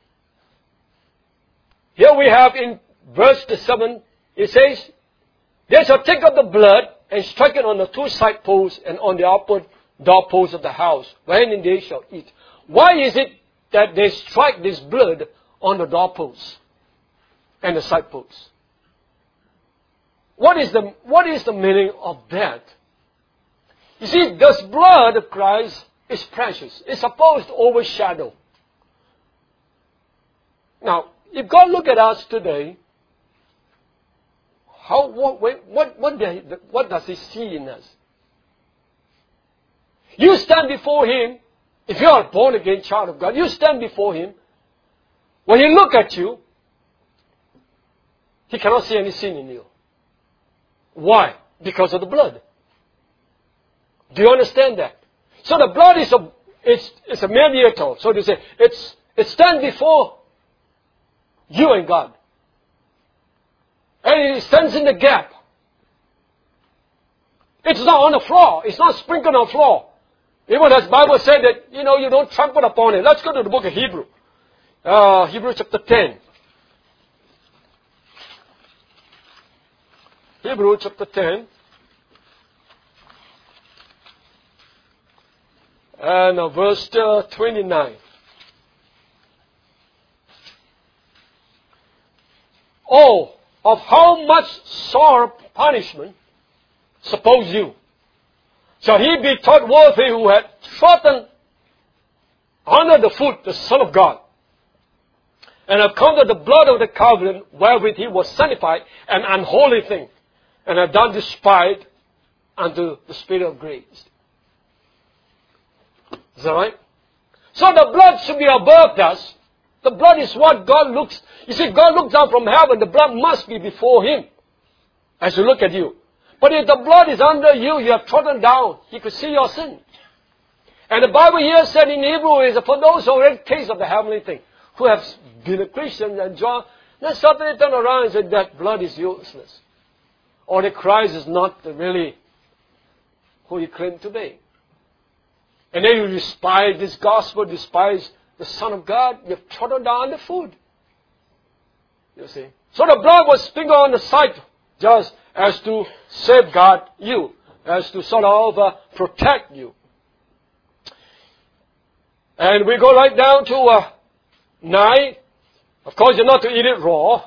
here we have in verse seven, it says, they shall take up the blood and strike it on the two side posts and on the upper doorposts of the house, wherein they shall eat. Why is it that they strike this blood on the doorposts and the side posts? What is the, what is the meaning of that? You see, this blood of Christ is precious. It's supposed to overshadow. Now, if God look at us today, how, what, what, what, what does He see in us? You stand before Him, if you are a born again child of God, you stand before Him. When He look at you, He cannot see any sin in you. Why? Because of the blood. Do you understand that? So the blood is a, it's, it's a mediator. So to say, it's, it stands before you and God. And it stands in the gap. It's not on the floor. It's not sprinkled on the floor. Even as the Bible said that, you know, you don't trample upon it. Let's go to the book of Hebrew. Uh, Hebrew chapter ten. Hebrew chapter ten. And uh, verse uh, twenty-nine. Oh, of how much sore punishment, suppose you, shall he be thought worthy who had trodden under the foot the Son of God, and have counted the blood of the covenant wherewith he was sanctified an unholy thing, and have done despite unto the Spirit of grace. Is that right? So the blood should be above us. The blood is what God looks. You see, God looks down from heaven. The blood must be before Him as you look at you. But if the blood is under you, you have trodden down. He could see your sin. And the Bible here said in Hebrew is for those who already taste of the heavenly thing, who have been a Christian and John, then suddenly turn around and say that blood is useless. Or that Christ is not really who He claimed to be. And then you despise this gospel, despise the Son of God, you have trodden down the food. You see. So the blood was sprinkled on the side just as to safeguard you, as to sort of uh, protect you. And we go right down to uh, nine. Of course, you're not to eat it raw,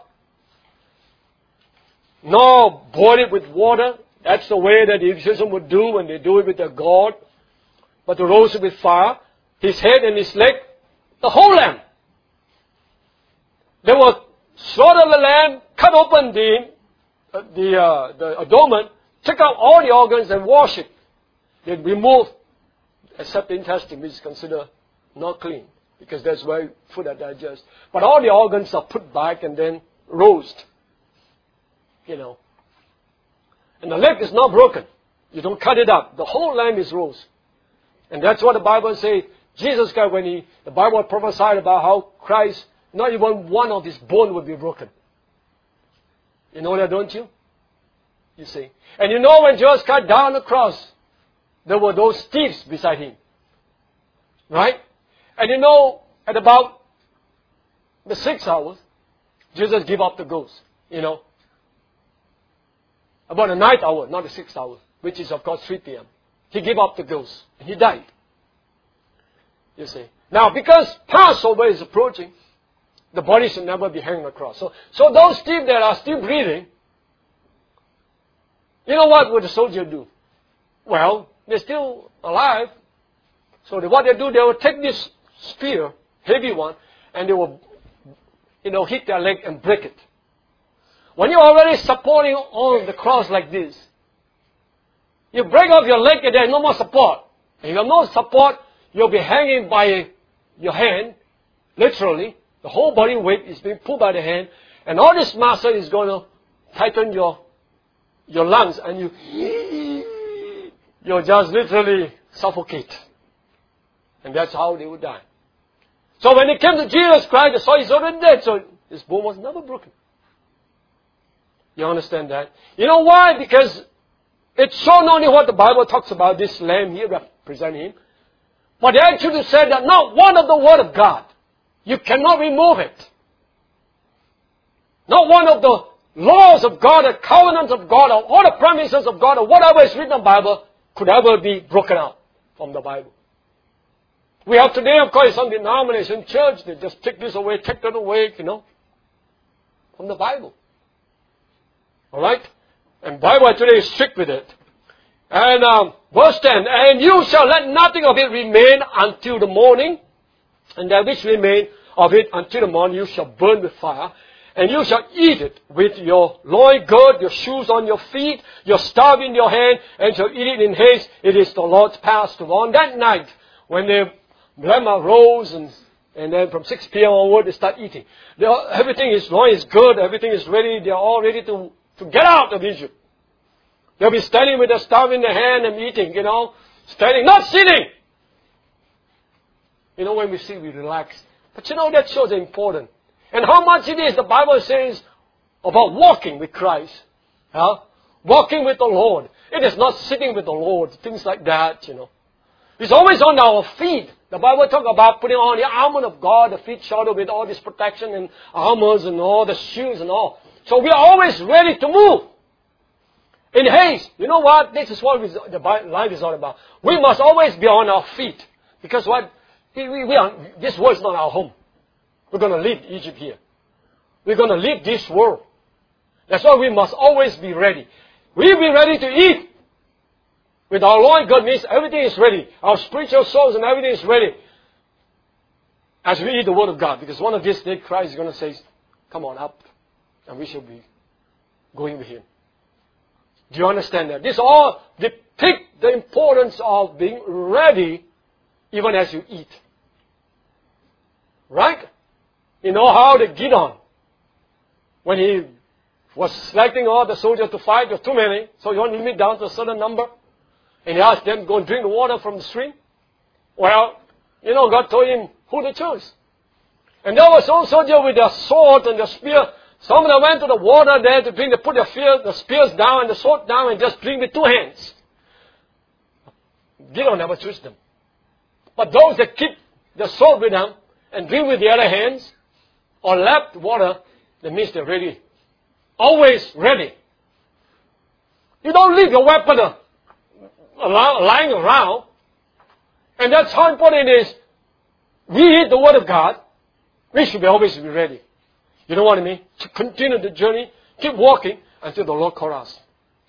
nor boil it with water. That's the way that the Egyptians would do when they do it with their God. But to roast it with fire, his head and his leg, the whole lamb. They will slaughter the lamb, cut open the uh, the uh, the abdomen, take out all the organs and wash it. They remove, except the intestine, which is considered not clean, because that's where food are digested. But all the organs are put back and then roast. You know. And the leg is not broken. You don't cut it up. The whole lamb is roast. And that's what the Bible says. Jesus Christ, when he, the Bible prophesied about how Christ, not even one of his bones would be broken. You know that, don't you? You see. And you know when Jesus Christ died on the cross, there were those thieves beside him. Right? And you know, at about the sixth hour, Jesus gave up the ghost. You know. About the ninth hour, not the sixth hour, which is of course three p.m. He gave up the ghost. And he died. You see. Now, because Passover is approaching, the body should never be hanging across. So, so those still that are still breathing, you know what would the soldier do? Well, they're still alive. So what they do, they will take this spear, heavy one, and they will, you know, hit their leg and break it. When you're already supporting on the cross like this, you break off your leg and there's no more support. If you have no support, you'll be hanging by your hand, literally. The whole body weight is being pulled by the hand, and all this muscle is going to tighten your your lungs, and you you'll just literally suffocate. And that's how they would die. So when they came to Jesus Christ, they saw he's already dead, so his bone was never broken. You understand that? You know why? Because it's so not only what the Bible talks about, this lamb here representing him, but they actually said that not one of the Word of God, you cannot remove it. Not one of the laws of God, the covenants of God, or all the promises of God, or whatever is written in the Bible, could ever be broken out from the Bible. We have today, of course, some denomination church, they just take this away, take that away, you know, from the Bible. Alright? And Bible today is strict with it. And um, verse ten, and you shall let nothing of it remain until the morning, and that which remain of it until the morning you shall burn with fire, and you shall eat it with your loin girt, your shoes on your feet, your staff in your hand, and shall eat it in haste. It is the Lord's Passover. On that night, when the lamb arose, and and then from six p.m. onward, they start eating. They all, everything is loin is good, everything is ready. They are all ready to, to get out of Egypt. They'll be standing with their staff in their hand and eating, you know, standing, not sitting. You know, when we sit, we relax. But you know, that shows the importance. And how much it is, the Bible says, about walking with Christ. Huh? Walking with the Lord. It is not sitting with the Lord, things like that, you know. It's always on our feet. The Bible talks about putting on the armor of God, the feet shod with all this protection and armors and all the shoes and all. So we are always ready to move. In haste. You know what? This is what the life is all about. We must always be on our feet. Because what? We, we, we are, this world is not our home. We're going to leave Egypt here. We're going to leave this world. That's why we must always be ready. We'll be ready to eat. With our Lord, God means everything is ready. Our spiritual souls and everything is ready. As we eat the Word of God. Because one of these days, Christ is going to say, come on up. And we shall be going with Him. Do you understand that? This all depict the importance of being ready even as you eat. Right? You know how the Gideon, when he was selecting all the soldiers to fight, there were too many, so he only limit down to a certain number. And he asked them to go and drink the water from the stream. Well, you know, God told him who to choose. And there was some soldiers with their sword and their spear. Some of them went to the water there to drink. They put their fear, the spears down and the sword down and just drink with two hands. Gideon never chose them. But those that keep the sword with them and drink with the other hands or lap water, that means they're ready. Always ready. You don't leave your weapon uh, lying around. And that's how important it is. We eat the Word of God. We should be always be ready. You know what I mean? To continue the journey, keep walking until the Lord calls us.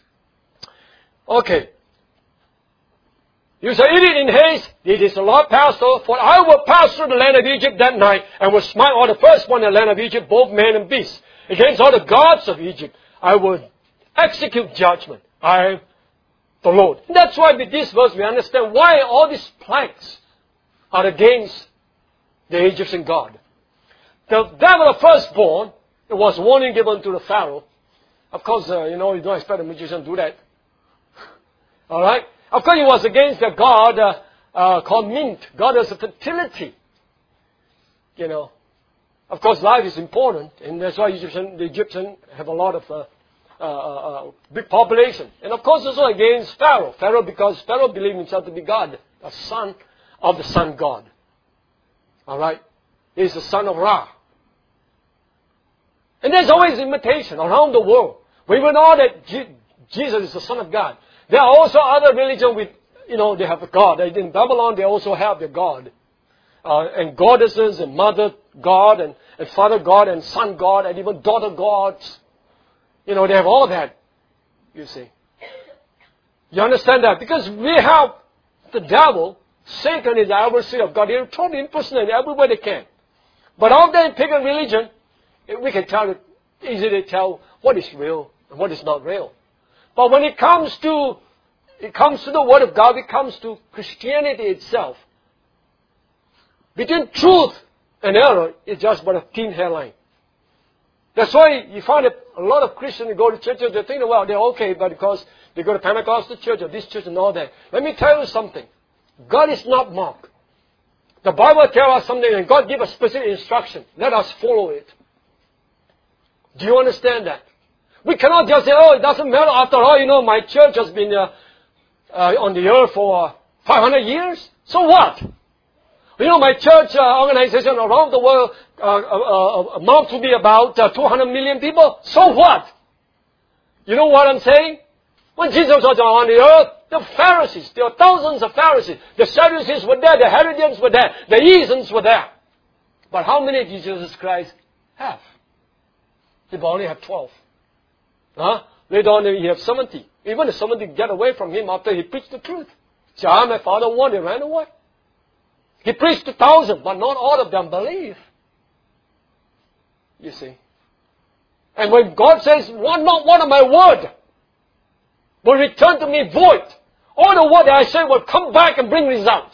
Okay. You shall eat it in haste. It is the Lord Passover. For I will pass through the land of Egypt that night and will smite all the firstborn in the land of Egypt, both men and beasts. Against all the gods of Egypt, I will execute judgment. I am the Lord. And that's why with this verse we understand why all these plagues are against the Egyptian God. The death of the firstborn, it was warning given to the Pharaoh. Of course, uh, you know, you don't expect a magician to do that. Alright? Of course, it was against the god uh, uh, called Mint. God is a fertility. You know. Of course, life is important. And that's why Egyptian, the Egyptians have a lot of uh, uh, uh, big population. And of course, also against Pharaoh. Pharaoh, because Pharaoh believed himself to be God. A son of the sun god. All right? He's the son of Ra. And there's always imitation around the world. We will know that Je- Jesus is the Son of God. There are also other religions with, you know, they have a God. In Babylon, they also have their God. Uh, and goddesses and mother God and, and father God and son God and even daughter gods. You know, they have all that, you see. You understand that? Because we have the devil, Satan is the adversary of God. They're totally impersonate everywhere they can. But out there in pagan religion, we can tell it, easily tell what is real and what is not real. But when it comes to, it comes to the Word of God, it comes to Christianity itself. Between truth and error, it's just but a thin hairline. That's why you find that a lot of Christians go to churches, they think, well, they're okay, but because they go to Pentecostal church or this church and all that. Let me tell you something. God is not mocked. The Bible tells us something and God gives us specific instruction. Let us follow it. Do you understand that? We cannot just say, oh, it doesn't matter. After all, you know, my church has been uh, uh, on the earth for uh, five hundred years. So what? You know, my church uh, organization around the world uh, uh, uh, amount to be about uh, two hundred million people. So what? You know what I'm saying? When Jesus was on the earth, the Pharisees, there were thousands of Pharisees. The Sadducees were there, the Herodians were there, the heathens were there. But how many did Jesus Christ have? He only have twelve. Huh? Later on, he have seventy. Even the seventy get away from him after he preached the truth. John, my father, one, they ran away. He preached to thousands, but not all of them believe. You see. And when God says, one, not one of my word will return to me void, all the word that I say will come back and bring result.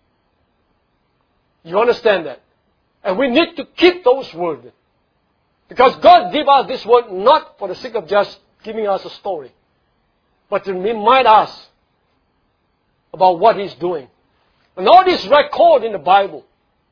You understand that? And we need to keep those words. Because God gave us this word not for the sake of just giving us a story, but to remind us about what He's doing. And all this record in the Bible,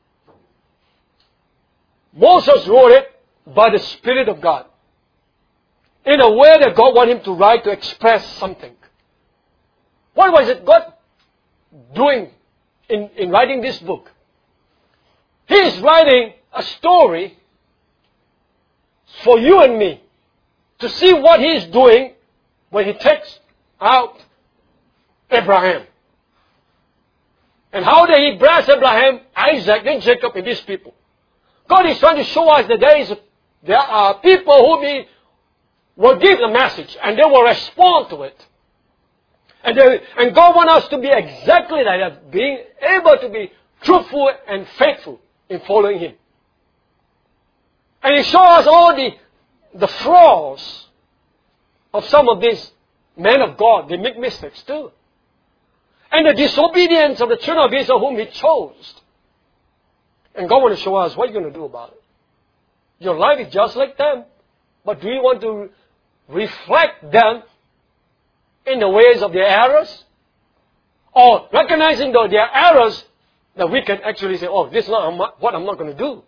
Moses wrote it by the Spirit of God, in a way that God wanted him to write to express something. What was it God doing in, in writing this book? He is writing a story for you and me to see what He is doing when He takes out Abraham. And how did He bless Abraham, Isaac, and Jacob and these people? God is trying to show us that there, is, there are people who be, will give the message and they will respond to it. And, they, and God wants us to be exactly like that, being able to be truthful and faithful in following Him. And He shows us all the, the flaws of some of these men of God. They make mistakes too. And the disobedience of the children of Israel whom He chose. And God wants to show us what you're going to do about it. Your life is just like them. But do you want to reflect them in the ways of their errors? Or recognizing though their errors, that we can actually say, oh, this is not what I'm not going to do.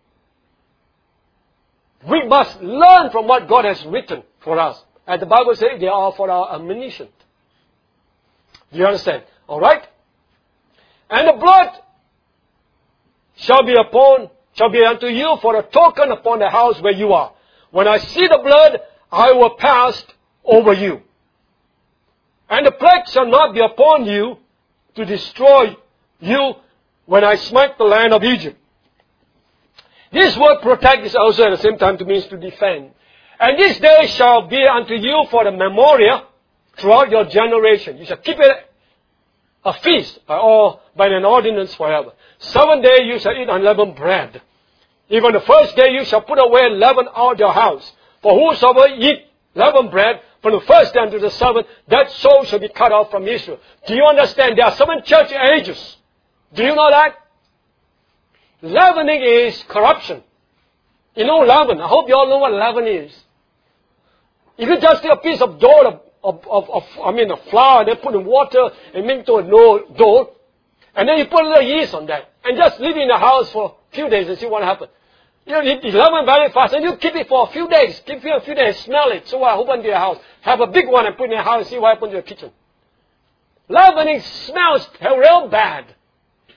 We must learn from what God has written for us. And the Bible says they are for our admonition. Do you understand? Alright? And the blood shall be upon, shall be unto you for a token upon the house where you are. When I see the blood, I will pass over you. And the plague shall not be upon you to destroy you when I smite the land of Egypt. This word protect is also at the same time to means to defend. And this day shall be unto you for the memorial throughout your generation. You shall keep it a feast by all by an ordinance forever. Seven days you shall eat unleavened bread. Even the first day you shall put away leaven out of your house. For whosoever eat leavened bread from the first day unto the seventh, that soul shall be cut off from Israel. Do you understand? There are seven church ages. Do you know that? Leavening is corruption. You know leaven. I hope you all know what leaven is. If you just take a piece of dough, of, of, of, I mean a flour, and then put in water and make it to a dough, and then you put a little yeast on that, and just leave it in the house for a few days and see what happens. You know, it leaven very fast, and you keep it for a few days. Keep it for a few days, smell it. So I open to your house. Have a big one and put it in your house and see what happens to your kitchen. Leavening smells real bad.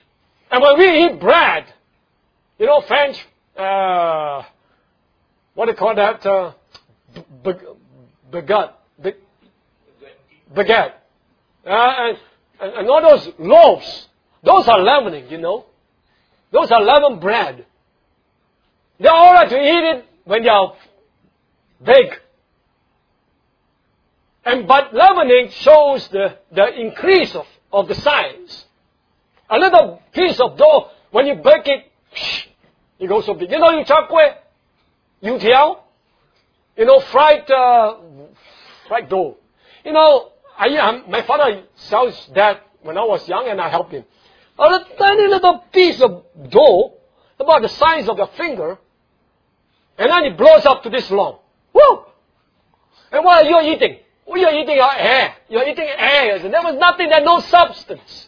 And when we eat bread, you know, French, uh, what do you call that? Uh, baguette. Baguette. Uh, and, and, and all those loaves, those are leavening, you know. Those are leavened bread. They're all right to eat it when they are big. And but leavening shows the, the increase of, of the size. A little piece of dough, when you bake it, it goes so big. You know, you char kway, you tiao, you know, fried, uh, fried dough. You know, I, um, my father sells that when I was young and I helped him. A little, tiny little piece of dough, about the size of your finger, and then it blows up to this long. Woo! And what are you eating? Well, you're eating air. You're eating air. There was nothing, there's no substance.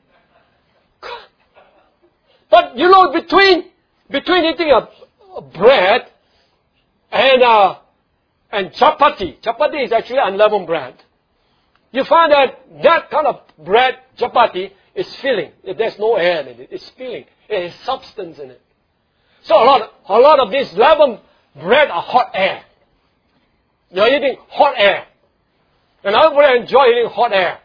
But you know, between between eating a, a bread and uh, and chapati, chapati is actually unleavened bread. You find that that kind of bread, chapati, is filling. There's no air in it. It's filling. It has substance in it. So a lot, of, a lot of these leavened bread are hot air. You're eating hot air, and I really enjoy eating hot air.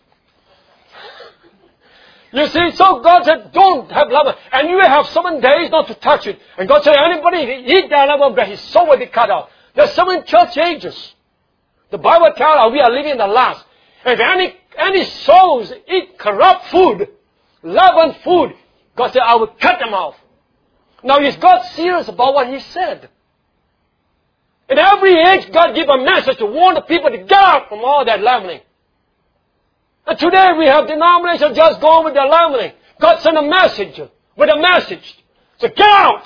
You see, so God said, don't have leaven. And you have seven days not to touch it. And God said, anybody eat that leaven bread, his soul will be cut out. There's seven church ages. The Bible tells us we are living in the last. If any, any souls eat corrupt food, leavened food, God said, I will cut them off. Now, is God serious about what He said? In every age, God gave a message to warn the people to get out from all that leavening. And today we have denominations just going with their leavening. God sent a message with a message. So get out!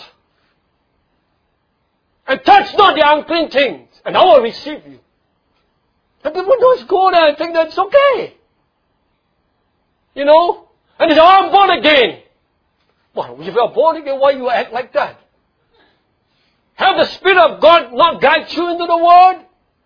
And touch not the unclean things, and I will receive you. And people just go there and think that's okay. You know? And they say, oh, I'm born again. Well, if you're born again, why you act like that? Have the Spirit of God not guide you into the Word?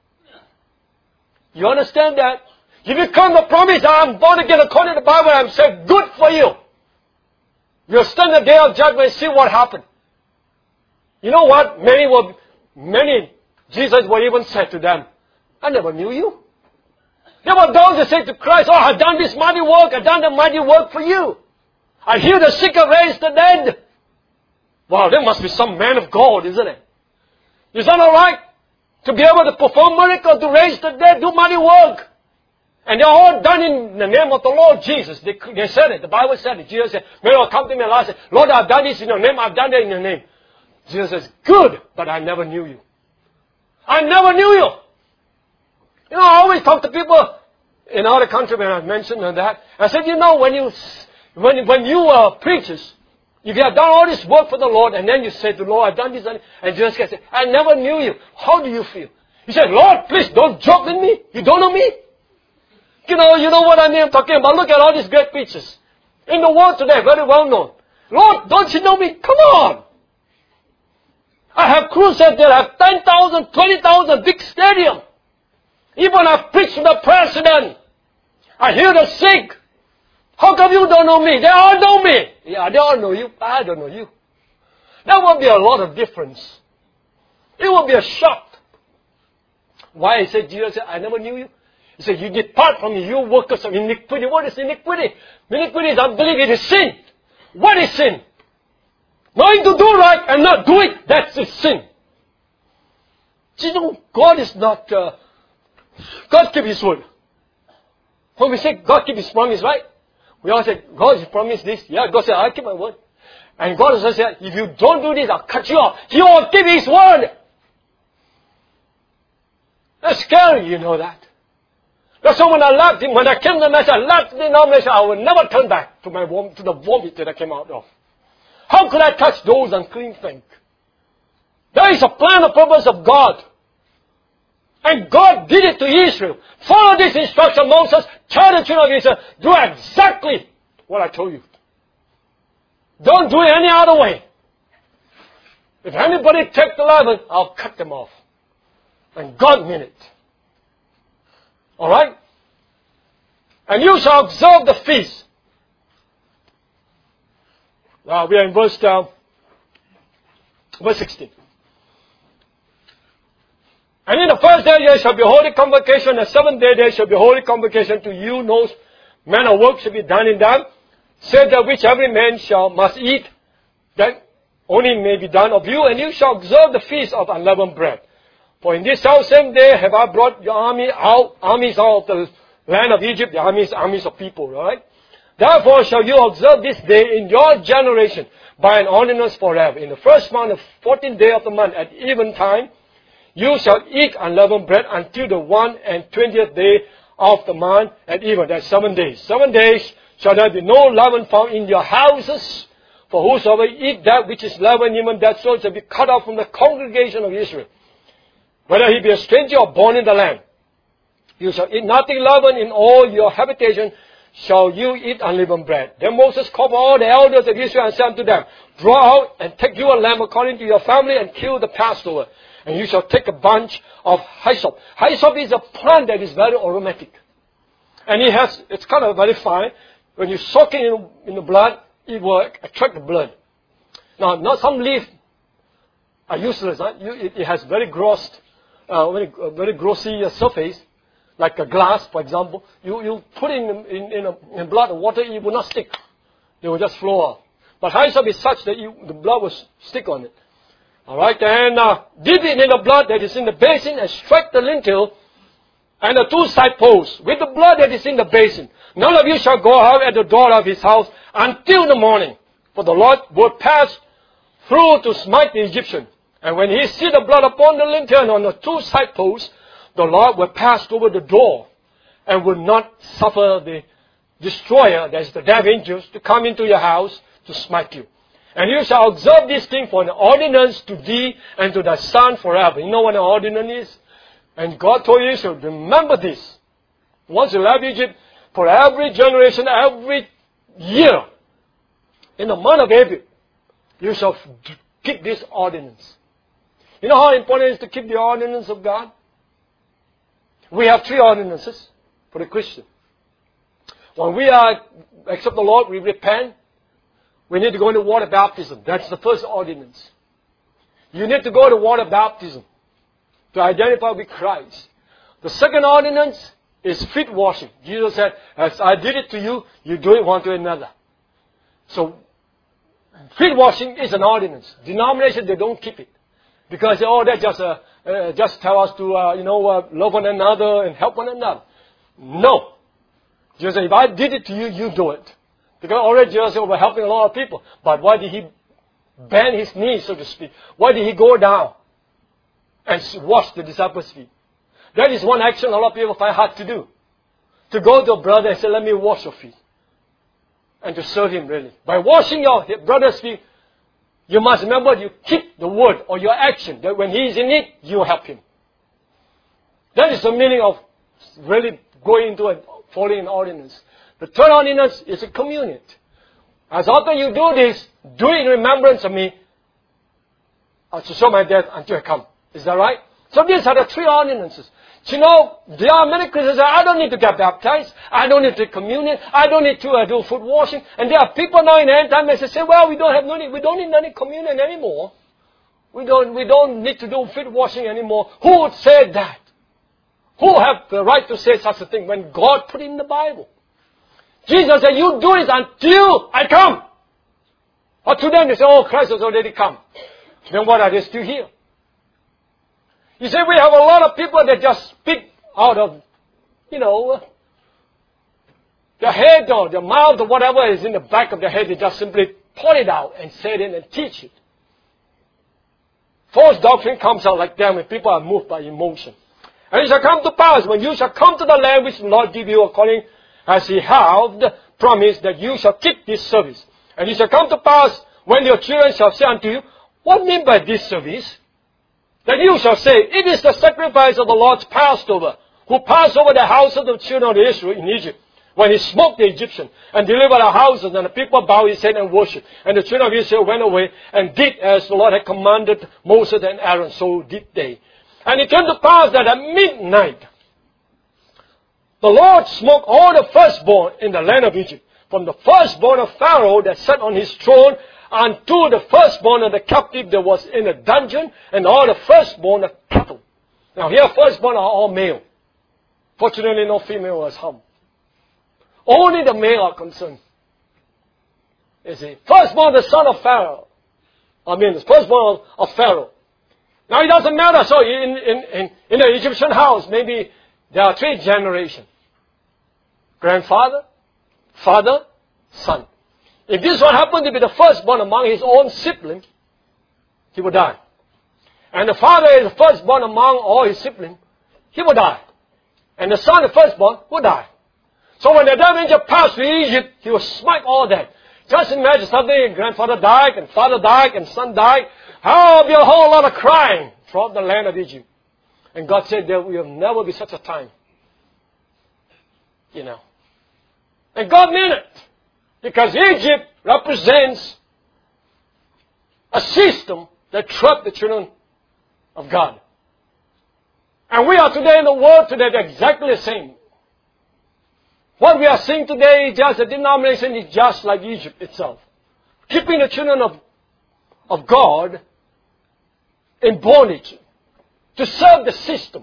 You understand that? If you come to promise, I'm born again according to the Bible, I'm saying, good for you. You'll stand the day of judgment and see what happened. You know what? Many will, many, Jesus will even say to them, I never knew you. There were those that said to Christ, oh, I've done this mighty work, I've done the mighty work for you. I heal the sick and raise the dead. Wow, there must be some man of God, isn't it? Is that alright? To be able to perform miracles, to raise the dead, do mighty work. And they're all done in the name of the Lord Jesus. They, they said it. The Bible said it. Jesus said, may Lord come to me and I said, Lord, I've done this in your name. I've done that in your name. Jesus says, good, but I never knew you. I never knew you. You know, I always talk to people in other countries when I've mentioned that. I said, you know, when you, when, when you are preachers, if you have done all this work for the Lord, and then you say to the Lord, I've done this, and Jesus said, I never knew you. How do you feel? He said, Lord, please don't joke with me. You don't know me? You know, you know what I mean? I'm talking about. Look at all these great preachers in the world today, very well known. Lord, don't you know me? Come on. I have crusades that have ten thousand, twenty thousand, big stadium. Even I've preached to the president. I heal the sick. How come you don't know me? They all know me. Yeah, they all know you. I don't know you. There will be a lot of difference. It will be a shock. Why? He said, Jesus said, I never knew you. He said, you depart from me, you workers of iniquity. What is iniquity? Iniquity is unbelief. It is sin. What is sin? Knowing to do right and not do it, that's a sin. You know, God is not, uh, God keeps His word. When we say God keeps His promise, right? We all say, God has promised this. Yeah, God said, I'll keep my word. And God also said, if you don't do this, I'll cut you off. He will keep His word. That's scary, you know that. That's why when I left him, when I came to the message, I left the denomination, I will never turn back to my vom- to the vomit that I came out of. How could I touch those unclean things? There is a plan and purpose of God. And God did it to Israel. Follow this instruction, Moses. Tell the children of Israel, do exactly what I told you. Don't do it any other way. If anybody take the leaven, I'll cut them off. And God meant it. Alright? And you shall observe the feast. Uh, we are in verse, uh, verse sixteen. And in the first day there shall be holy convocation, and the seventh day there shall be holy convocation to you. No manner of work shall be done in them, save that which every man shall must eat, that only may be done of you, and you shall observe the feast of unleavened bread. For in this same day have I brought your army out, armies out of the land of Egypt, the armies, armies of people, right? Therefore shall you observe this day in your generation by an ordinance forever. In the first month, the fourteenth day of the month, at eventime, you shall eat unleavened bread until the one and twentieth day of the month at even. That's seven days. Seven days shall there be no leaven found in your houses. For whosoever eat that which is leavened, even that soul shall be cut off from the congregation of Israel. Whether he be a stranger or born in the land. You shall eat nothing leavened in all your habitation. Shall you eat unleavened bread. Then Moses called all the elders of Israel and said unto them, draw out and take you a lamb according to your family and kill the Passover. And you shall take a bunch of hyssop. Hyssop is a plant that is very aromatic. And it has, it's kind of very fine. When you soak it in, in the blood, it will attract the blood. Now, not some leaves are useless. Huh? You, it, it has very gross, uh, very, uh, very glossy uh, surface, like a glass, for example. You, you put it in, in, in, a, in blood or water, it will not stick. It will just flow out. But hyssop is such that you, the blood will stick on it. Alright, and uh, dip it in the blood that is in the basin and strike the lintel and the two side posts with the blood that is in the basin. None of you shall go out at the door of his house until the morning. For the Lord will pass through to smite the Egyptian. And when he see the blood upon the lintel and on the two side posts, the Lord will pass over the door and will not suffer the destroyer, that is the death angels, to come into your house to smite you. And you shall observe this thing for an ordinance to thee and to thy son forever. You know what an ordinance is? And God told you, so remember this. Once you left Egypt, for every generation, every year, in the month of April, you shall keep this ordinance. You know how important it is to keep the ordinance of God? We have three ordinances for the Christian. When we are accept the Lord, we repent. We need to go into water baptism. That's the first ordinance. You need to go to water baptism to identify with Christ. The second ordinance is feet washing. Jesus said, as I did it to you, you do it one to another. So, feet washing is an ordinance. Denomination, they don't keep it. Because, oh, that just, uh, uh, just tell us to, uh, you know, uh, love one another and help one another. No. Jesus said, if I did it to you, you do it. Because already Jesus was helping a lot of people. But why did he bend his knees, so to speak? Why did he go down and wash the disciples' feet? That is one action a lot of people find hard to do. To go to a brother and say, let me wash your feet. And to serve him really. By washing your brother's feet, you must remember you keep the word or your action. That when he is in need, you help him. That is the meaning of really going into and following an ordinance. The third ordinance is a communion. As often you do this, do it in remembrance of me to show my death until I come. Is that right? So these are the three ordinances. You know, there are many Christians that I don't need to get baptized. I don't need to communion. I don't need to uh, do foot washing. And there are people now in the end time that say, well, we don't have no need, we don't need any communion anymore. We don't, we don't need to do feet washing anymore. Who would say that? Who have the right to say such a thing when God put it in the Bible? Jesus said, you do it until I come. Or to them, they say, oh, Christ has already come. Then what are they still here? You see, we have a lot of people that just speak out of, you know, their head or their mouth or whatever is in the back of their head. They just simply point it out and say it and teach it. False doctrine comes out like that when people are moved by emotion. And it shall come to pass when you shall come to the land which the Lord give you according as he hath promised that you shall keep this service. And it shall come to pass when your children shall say unto you, what mean by this service? That you shall say, it is the sacrifice of the Lord's Passover, who passed over the house of the children of Israel in Egypt, when he smote the Egyptian, and delivered the houses, and the people bowed his head and worshipped. And the children of Israel went away, and did as the Lord had commanded Moses and Aaron, so did they. And it came to pass that at midnight, the Lord smote all the firstborn in the land of Egypt, from the firstborn of Pharaoh that sat on his throne unto the firstborn of the captive that was in a dungeon, and all the firstborn of cattle. Now here, firstborn are all male. Fortunately, no female was harmed. Only the male are concerned. You see, firstborn, the son of Pharaoh. I mean, the firstborn of, of Pharaoh. Now it doesn't matter. So in, in, in, in the Egyptian house, maybe there are three generations. Grandfather, father, son. If this one happened to be the firstborn among his own siblings, he would die. And the father is the firstborn among all his siblings, he would die. And the son, the firstborn, would die. So when the death angel passed to Egypt, he will smite all that. Just imagine something, grandfather died, and father died, and son died. How will be a whole lot of crying throughout the land of Egypt. And God said there will never be such a time. You know. And God meant it. Because Egypt represents a system that trapped the children of God. And we are today in the world today exactly the same. What we are seeing today is just a denomination is just like Egypt itself. Keeping the children of, of God in bondage to serve the system.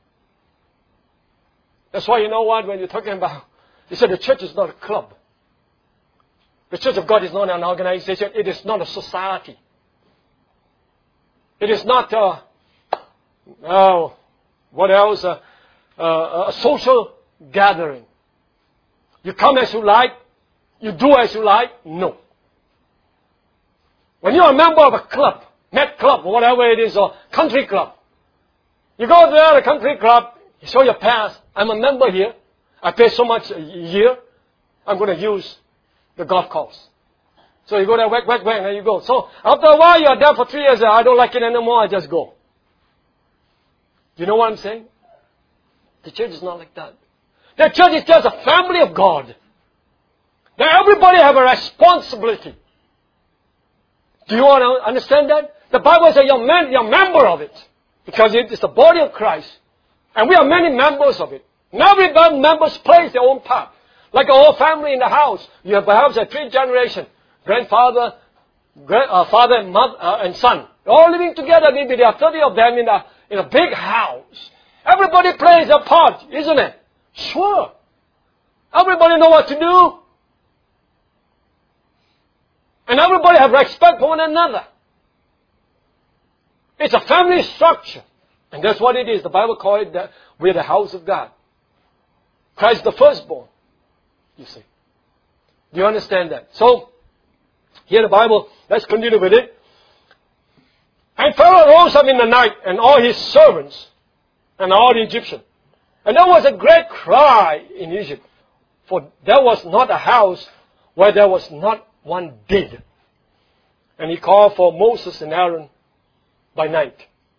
That's why you know what, when you're talking about, you said the church is not a club. The church of God is not an organization. It is not a society. It is not a, oh, what else, a, a, a social gathering. You come as you like. You do as you like. No. When you're a member of a club, net club, or whatever it is, or country club, you go there, the country club, you show your pass. I'm a member here. I pay so much a year. I'm going to use the golf course. So you go there, whack, whack, whack, and you go. So after a while, you're there for three years. I don't like it anymore. I just go. You know what I'm saying? The church is not like that. The church is just a family of God. That everybody have a responsibility. Do you want to understand that? The Bible says you're, man, you're a member of it. Because it is the body of Christ. And we are many members of it. And every member plays their own part. Like a whole family in the house. You have perhaps a three generation. Grandfather, grand, uh, father and mother uh, and son. All living together. Maybe there are thirty of them in a, in a big house. Everybody plays their part, isn't it? Sure. Everybody know what to do. And everybody have respect for one another. It's a family structure. And that's what it is. The Bible calls it that we're the house of God. Christ the firstborn. You see. Do you understand that? So, here the Bible, let's continue with it. And Pharaoh rose up in the night, and all his servants, and all the Egyptians. And there was a great cry in Egypt, for there was not a house where there was not one dead. And he called for Moses and Aaron by night.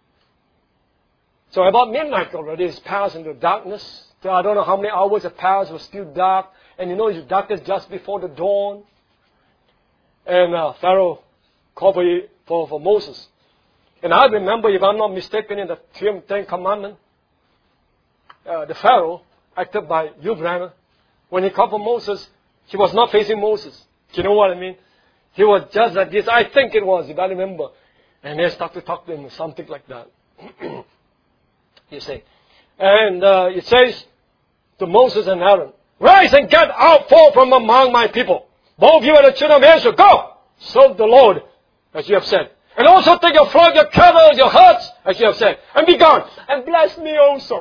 So about midnight already, it's passed into darkness. So I don't know how many hours have passed, it was still dark. And you know, it's darkness just before the dawn. And uh, Pharaoh called for, for, for Moses. And I remember, if I'm not mistaken, in the Ten Commandments, uh, the Pharaoh, acted by Hugh Branner, when he called for Moses, he was not facing Moses. Do you know what I mean? He was just like this. I think it was, if I remember. And they started to talk to him, something like that. You see. And uh, it says to Moses and Aaron, rise and get out forth from among my people. Both you and the children of Israel, go! Serve the Lord, as you have said. And also take your flock, your cattle, your herds, as you have said. And be gone. And bless me also.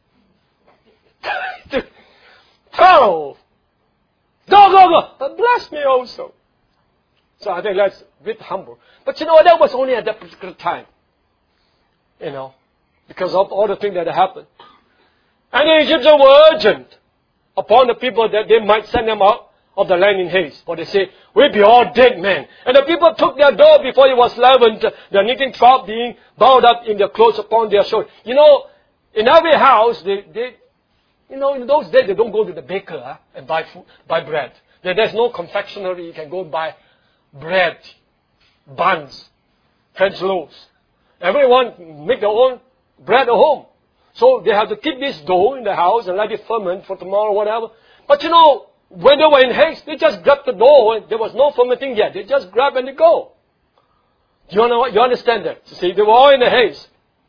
Pharaoh. Go, go, go. But bless me also. So I think that's a bit humble. But you know, that was only at that particular time. You know. Because of all the things that happened. And the Egyptians were urgent upon the people that they might send them out of the land in haste. For they say, we'll be all dead men. And the people took their door before it was leavened, their knitting trough being bound up in their clothes upon their shoulders. You know, in every house, they, they, you know, in those days, they don't go to the baker huh, and buy food, buy bread. There, there's no confectionery. You can go and buy bread, buns, French loaves. Everyone make their own bread at home. So they have to keep this dough in the house and let it ferment for tomorrow, whatever. But you know, when they were in haste, they just grabbed the door. There was no fermenting yet. They just grab and they go. Do you know? You understand that? You see, they were all in a haste.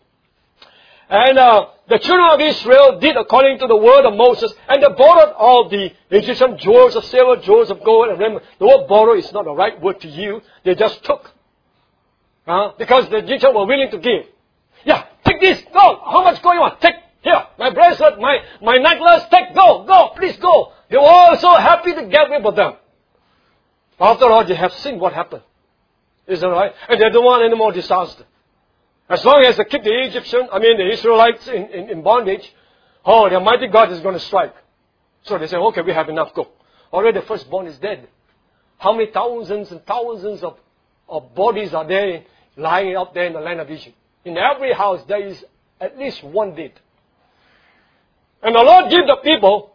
And uh, the children of Israel did according to the word of Moses, and they borrowed all the Egyptian jewels of silver, jewels of gold. And remember, the word borrow is not the right word to use. They just took. Uh, because the Egyptians were willing to give. Yeah, take this, go. How much gold you want? Take. Here, my bracelet, my, my necklace, take, go, go, please go. They were all so happy to get rid of them. After all, they have seen what happened. Is that right? And they don't want any more disaster. As long as they keep the Egyptian, I mean the Israelites in, in, in bondage, oh, the Almighty God is going to strike. So they say, okay, we have enough, go. Already the firstborn is dead. How many thousands and thousands of, of bodies are there lying out there in the land of Egypt? In every house there is at least one dead. And the Lord gave the people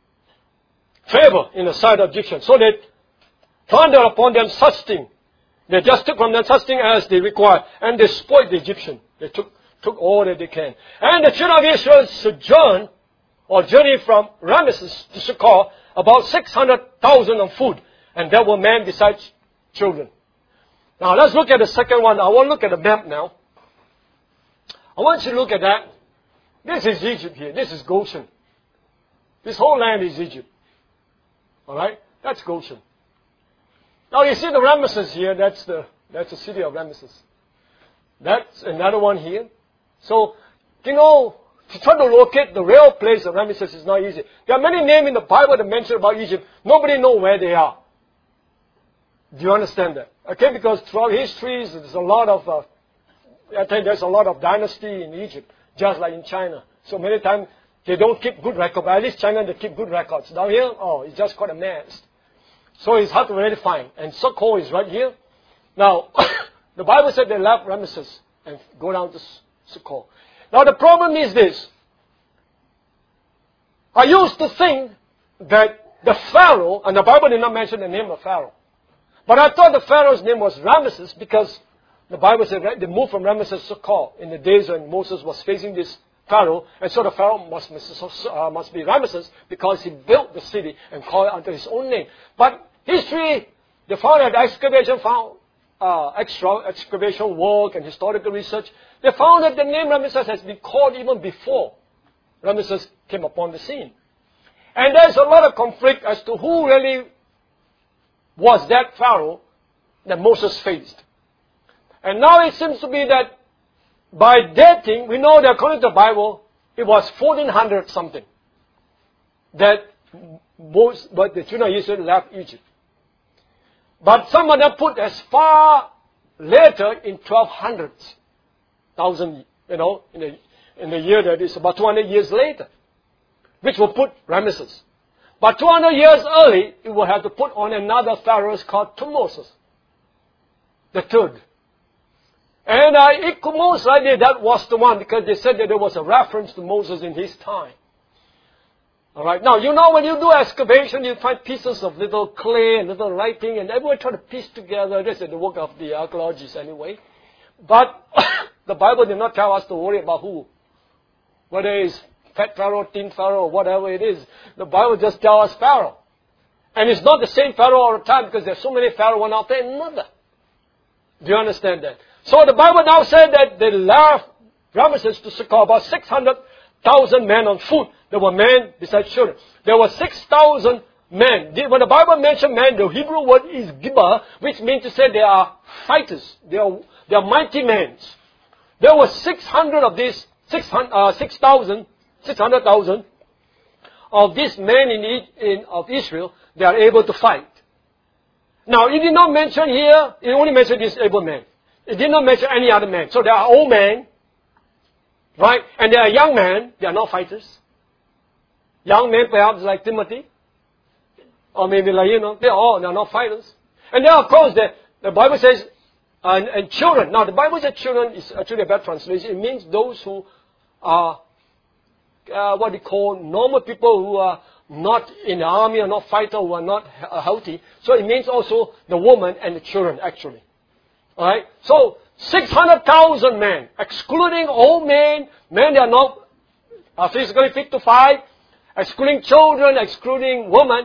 favor in the sight of Egyptians. So they thundered upon them such thing. They just took from them such thing as they required. And they spoiled the Egyptian. They took, took all that they can. And the children of Israel sojourned or journeyed from Ramesses to Succoth about six hundred thousand of food. And there were men besides children. Now let's look at the second one. I want to look at the map now. I want you to look at that. This is Egypt here. This is Goshen. This whole land is Egypt. Alright? That's Goshen. Now you see the Ramesses here. That's the, that's the city of Ramesses. That's another one here. So, you know, to try to locate the real place of Ramesses is not easy. There are many names in the Bible that mention about Egypt. Nobody knows where they are. Do you understand that? Okay, because throughout history, there's a lot of, uh, I think there's a lot of dynasty in Egypt. Just like in China. So many times they don't keep good records. But at least China, they keep good records. Down here, oh, it's just quite a mess. So it's hard to really find. And Succoth is right here. Now, the Bible said they left Ramesses and go down to Succoth. Now the problem is this. I used to think that the Pharaoh, and the Bible did not mention the name of Pharaoh. But I thought the Pharaoh's name was Ramesses because the Bible said right, they moved from Ramesses to Succoth in the days when Moses was facing this Pharaoh. And so the Pharaoh must, uh, must be Ramesses because he built the city and called it under his own name. But history, they found that excavation found uh, extra excavation work and historical research. They found that the name Ramesses has been called even before Ramesses came upon the scene. And there's a lot of conflict as to who really was that Pharaoh that Moses faced. And now it seems to be that by dating, we know that according to the Bible, it was fourteen hundred something that most, but the children of Israel left Egypt. But some of them put as far later in twelve hundreds, thousand, you know, in the, in the year that is about two hundred years later, which will put Ramesses. But two hundred years early, it will have to put on another pharaoh called Thutmose, the third. And uh, it could most likely that was the one because they said that there was a reference to Moses in his time. Alright, now you know when you do excavation, you find pieces of little clay and little writing and everyone try to piece together. This is the work of the archaeologists anyway. But the Bible did not tell us to worry about who. Whether it's fat pharaoh, thin pharaoh, or whatever it is. The Bible just tells us pharaoh. And it's not the same pharaoh all the time because there's so many pharaohs, one out there, another. Do you understand that? So the Bible now said that they left Ramesses to Succoth, about six hundred thousand men on foot. There were men besides children. There were six thousand men. When the Bible mentioned men, the Hebrew word is gibah, which means to say they are fighters. They are, they are mighty men. There were six hundred of these, six thousand, six hundred thousand of these men in, in, of Israel, they are able to fight. Now, it did not mention here, it only mentioned these able men. It did not mention any other men. So there are old men, right? And there are young men. They are not fighters. Young men, perhaps like Timothy, or maybe like, you know, they are all, they are not fighters. And then, of course, the, the Bible says, uh, and, and children. Now, the Bible says children is actually a bad translation. It means those who are, uh, what they call normal people who are not in the army or not fighter, who are not uh, healthy. So it means also the woman and the children, actually. Alright? So, six hundred thousand men, excluding old men, men that are not uh, physically fit to fight, excluding children, excluding women,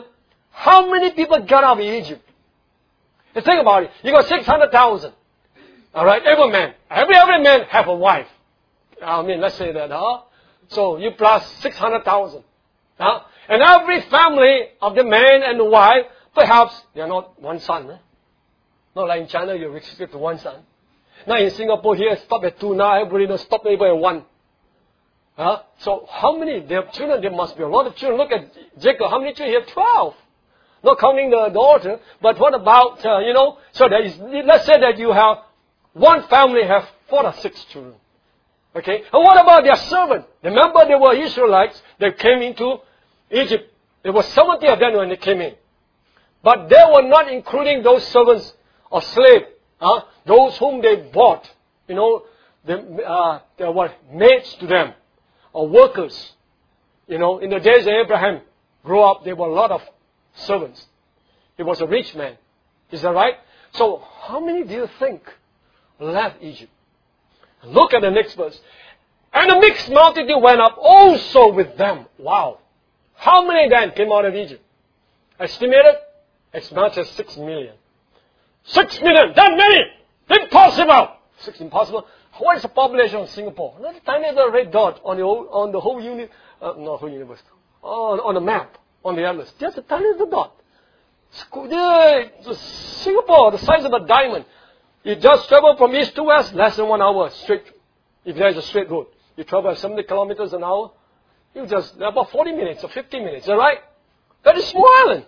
How many people got out of Egypt? You think about it. You got six hundred thousand. All right, every man. Every, every man have a wife. I mean, let's say that, huh? So you plus six hundred thousand. Huh? And every family of the man and the wife, perhaps they are not one son. Huh? Not like in China, you restrict to one son. Now in Singapore here, stop at two. Now everybody knows stop at one. Huh? So how many? They have children. There must be a lot of children. Look at Jacob. How many children? He had twelve. Not counting the daughter. But what about, uh, you know, so there is, let's say that you have, one family have four or six children. Okay? And what about their servant? Remember there were Israelites that came into Egypt. There were seventy of them when they came in. But they were not including those servants or slaves. Huh? Those whom they bought. You know, they, uh, they were maids to them. Or workers. You know, in the days of Abraham grew up, there were a lot of servants. He was a rich man. Is that right? So, how many do you think left Egypt? Look at the next verse. And a mixed multitude went up also with them. Wow. How many then came out of Egypt? Estimated? As much as six million. Six million! That many! Impossible! Six impossible. What is the population of Singapore? Not a tiny little red dot on the whole, on the whole uni, uh, not whole universe. On, on the map, on the atlas. Just a tiny little dot. Singapore, the size of a diamond. You just travel from east to west, less than one hour straight. If there is a straight road. You travel seventy kilometers an hour. You just, about forty minutes or fifty minutes. Is that right? That is small island.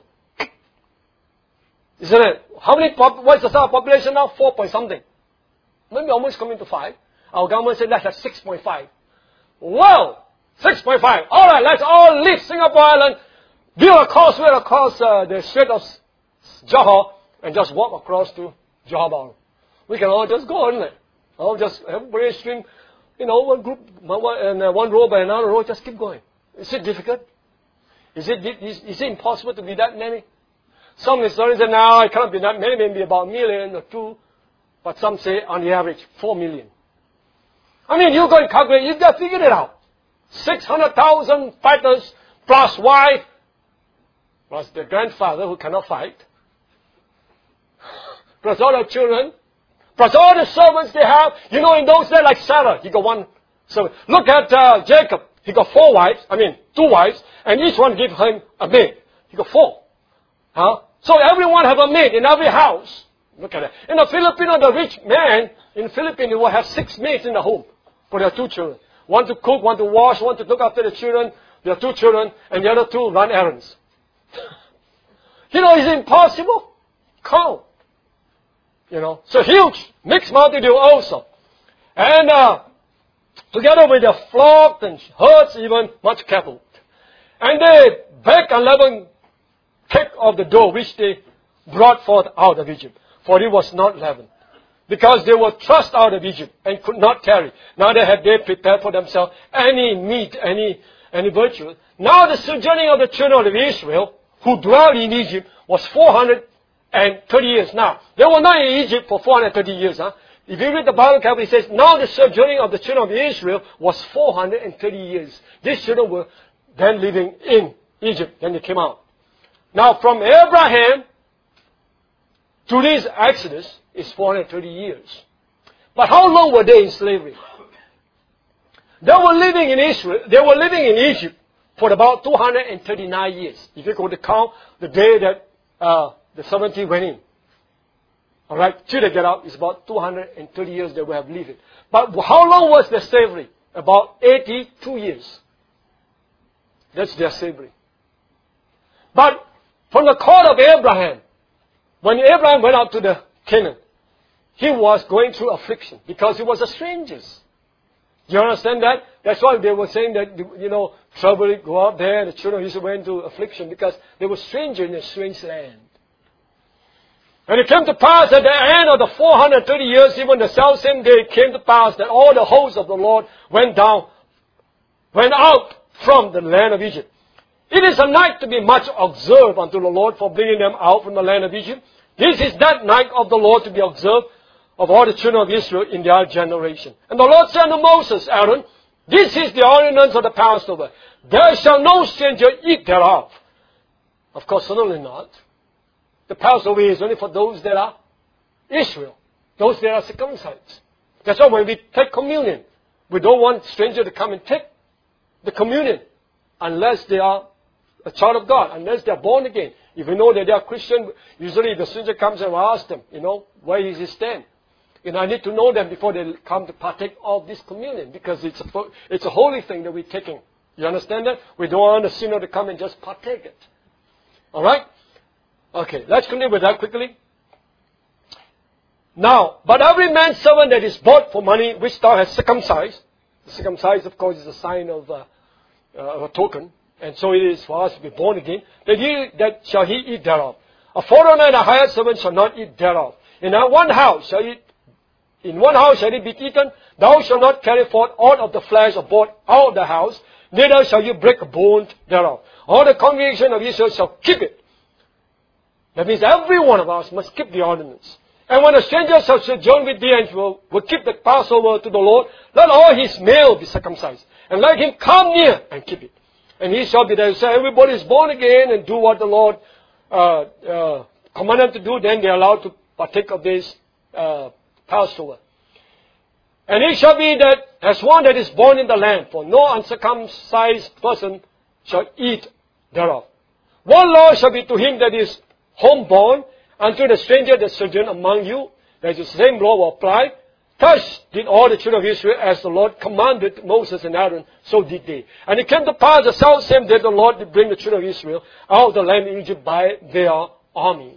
Isn't it? How many, pop, what is the size of population now? Four point something. Maybe almost coming to five. Our government said let's have six point five. Well, six point five. All right, let's all leave Singapore Island, build a causeway across uh, the Strait of Johor, and just walk across to Johor. We can all just go, isn't it? All just everybody swim, you know, one group, one, and uh, one row by another row, just keep going. Is it difficult? Is it is, is it impossible to be that many? Some historians say, no, it cannot be that many, maybe about a million or two. But some say, on the average, four million. I mean, you go and calculate, you got to figure it out. six hundred thousand fighters, plus wife, plus the grandfather who cannot fight, plus all the children, plus all the servants they have. You know, in those days, like Sarah, he got one servant. Look at uh, Jacob. He got four wives, I mean, two wives, and each one give him a maid. He got four. Huh? So everyone have a maid in every house. Look at that. In the Filipino, the rich man in the Philippines will have six maids in the home for their two children. One to cook, one to wash, one to look after the children, their two children, and the other two run errands. You know, is it impossible? Count. You know, so huge, mixed multitude also. And uh, together with their flock and herds, even much cattle. And they baked unleavened cake of the dough which they brought forth out of Egypt. For it was not leavened. Because they were thrust out of Egypt and could not tarry. Neither had they prepared for themselves any meat, any, any virtue. Now the sojourning of the children of Israel, who dwelt in Egypt, was four hundred thirty years. Now, they were not in Egypt for four hundred thirty years. Huh? If you read the Bible carefully, it says, now the sojourning of the children of Israel was four hundred thirty years. These children were then living in Egypt when they came out. Now, from Abraham to this Exodus is four hundred thirty years. But how long were they in slavery? They were living in Israel. They were living in Egypt for about two hundred thirty-nine years. If you go to count the day that uh, the seventy went in. All right, till they get out, it's about two hundred thirty years they will have lived it. But how long was their slavery? About eighty-two years. That's their slavery. But from the court of Abraham, when Abraham went out to the Canaan, he was going through affliction because he was a stranger. You understand that? That's why they were saying that, you know, trouble go out there, the children of Israel went into affliction because they were strangers in a strange land. And it came to pass at the end of the four hundred thirty years, even the self-same day, it came to pass that all the hosts of the Lord went down, went out from the land of Egypt. It is a night to be much observed unto the Lord for bringing them out from the land of Egypt. This is that night of the Lord to be observed of all the children of Israel in their generation. And the Lord said unto Moses, Aaron, this is the ordinance of the Passover. There shall no stranger eat thereof. Of course, certainly not. The Passover is only for those that are Israel, those that are circumcised. That's why when we take communion, we don't want strangers to come and take the communion unless they are a child of God, unless they are born again. If we know that they are Christian, usually the stranger comes and we ask them, you know, where is his stand? You know, I need to know them before they come to partake of this communion because it's a, it's a holy thing that we're taking. You understand that? We don't want a sinner to come and just partake it. Alright? Okay, let's continue with that quickly. Now, but every man's servant that is bought for money, which thou hast circumcised, circumcised, of course, is a sign of, uh, uh, of a token, and so it is for us to be born again, that, he, that shall he eat thereof. A foreigner and a hired servant shall not eat thereof. In one house shall it, in one house shall it be eaten. Thou shalt not carry forth aught of the flesh or blood out of the house, neither shall you break a bone thereof. All the congregation of Israel shall keep it. That means every one of us must keep the ordinance. And when a stranger shall sojourn with thee and will, will keep the Passover to the Lord, let all his male be circumcised, and let him come near and keep it. And he shall be there. So everybody is born again and do what the Lord uh, uh, commanded them to do, then they are allowed to partake of this uh, Passover. And it shall be that as one that is born in the land, for no uncircumcised person shall eat thereof. One law shall be to him that is homeborn, unto the stranger that sojourn among you. That is the same law will apply. Thus did all the children of Israel as the Lord commanded Moses and Aaron, so did they. And it came to pass the self same day the Lord did bring the children of Israel out of the land of Egypt by their armies.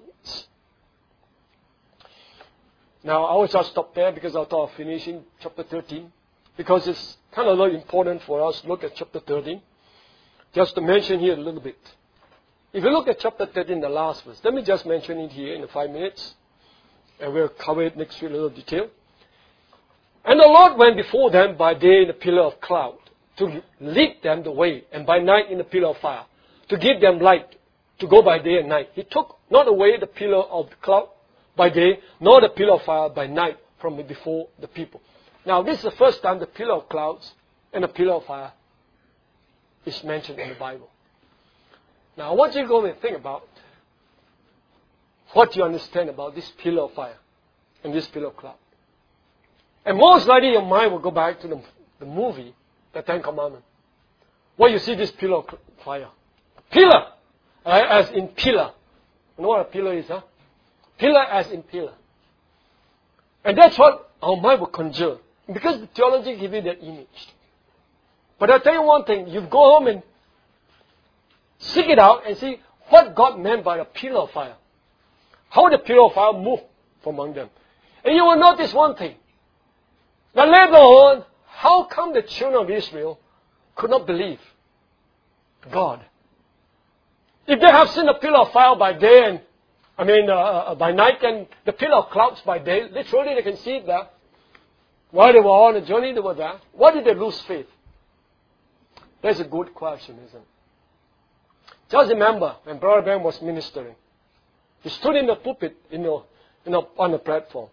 Now, I will just stop there because I thought of finishing chapter thirteen. Because it's kind of very important for us to look at chapter thirteen. Just to mention here a little bit. If you look at chapter thirteen, the last verse, let me just mention it here in the five minutes. And we'll cover it next week in a little detail. And the Lord went before them by day in a pillar of cloud to lead them the way, and by night in a pillar of fire to give them light to go by day and night. He took not away the pillar of the cloud by day, nor the pillar of fire by night from before the people. Now, this is the first time the pillar of clouds and the pillar of fire is mentioned in the Bible. Now, I want you to go and think about what you understand about this pillar of fire and this pillar of cloud. And most likely your mind will go back to the, the movie, The Ten Commandments, where you see this pillar of fire. Pillar, uh, as in pillar. You know what a pillar is, huh? Pillar as in pillar. And that's what our mind will conjure. Because the theology gives you that image. But I'll tell you one thing. You go home and seek it out and see what God meant by a pillar of fire. How the pillar of fire moved from among them. And you will notice one thing. Now later on, how come the children of Israel could not believe God? If they have seen a pillar of fire by day and, I mean, uh, uh, by night and the pillar of clouds by day, literally they can see it there. While they were on a journey, they were there. Why did they lose faith? That's a good question, isn't it? Just remember when Brother Ben was ministering, he stood in the pulpit, you know, you know, on the platform.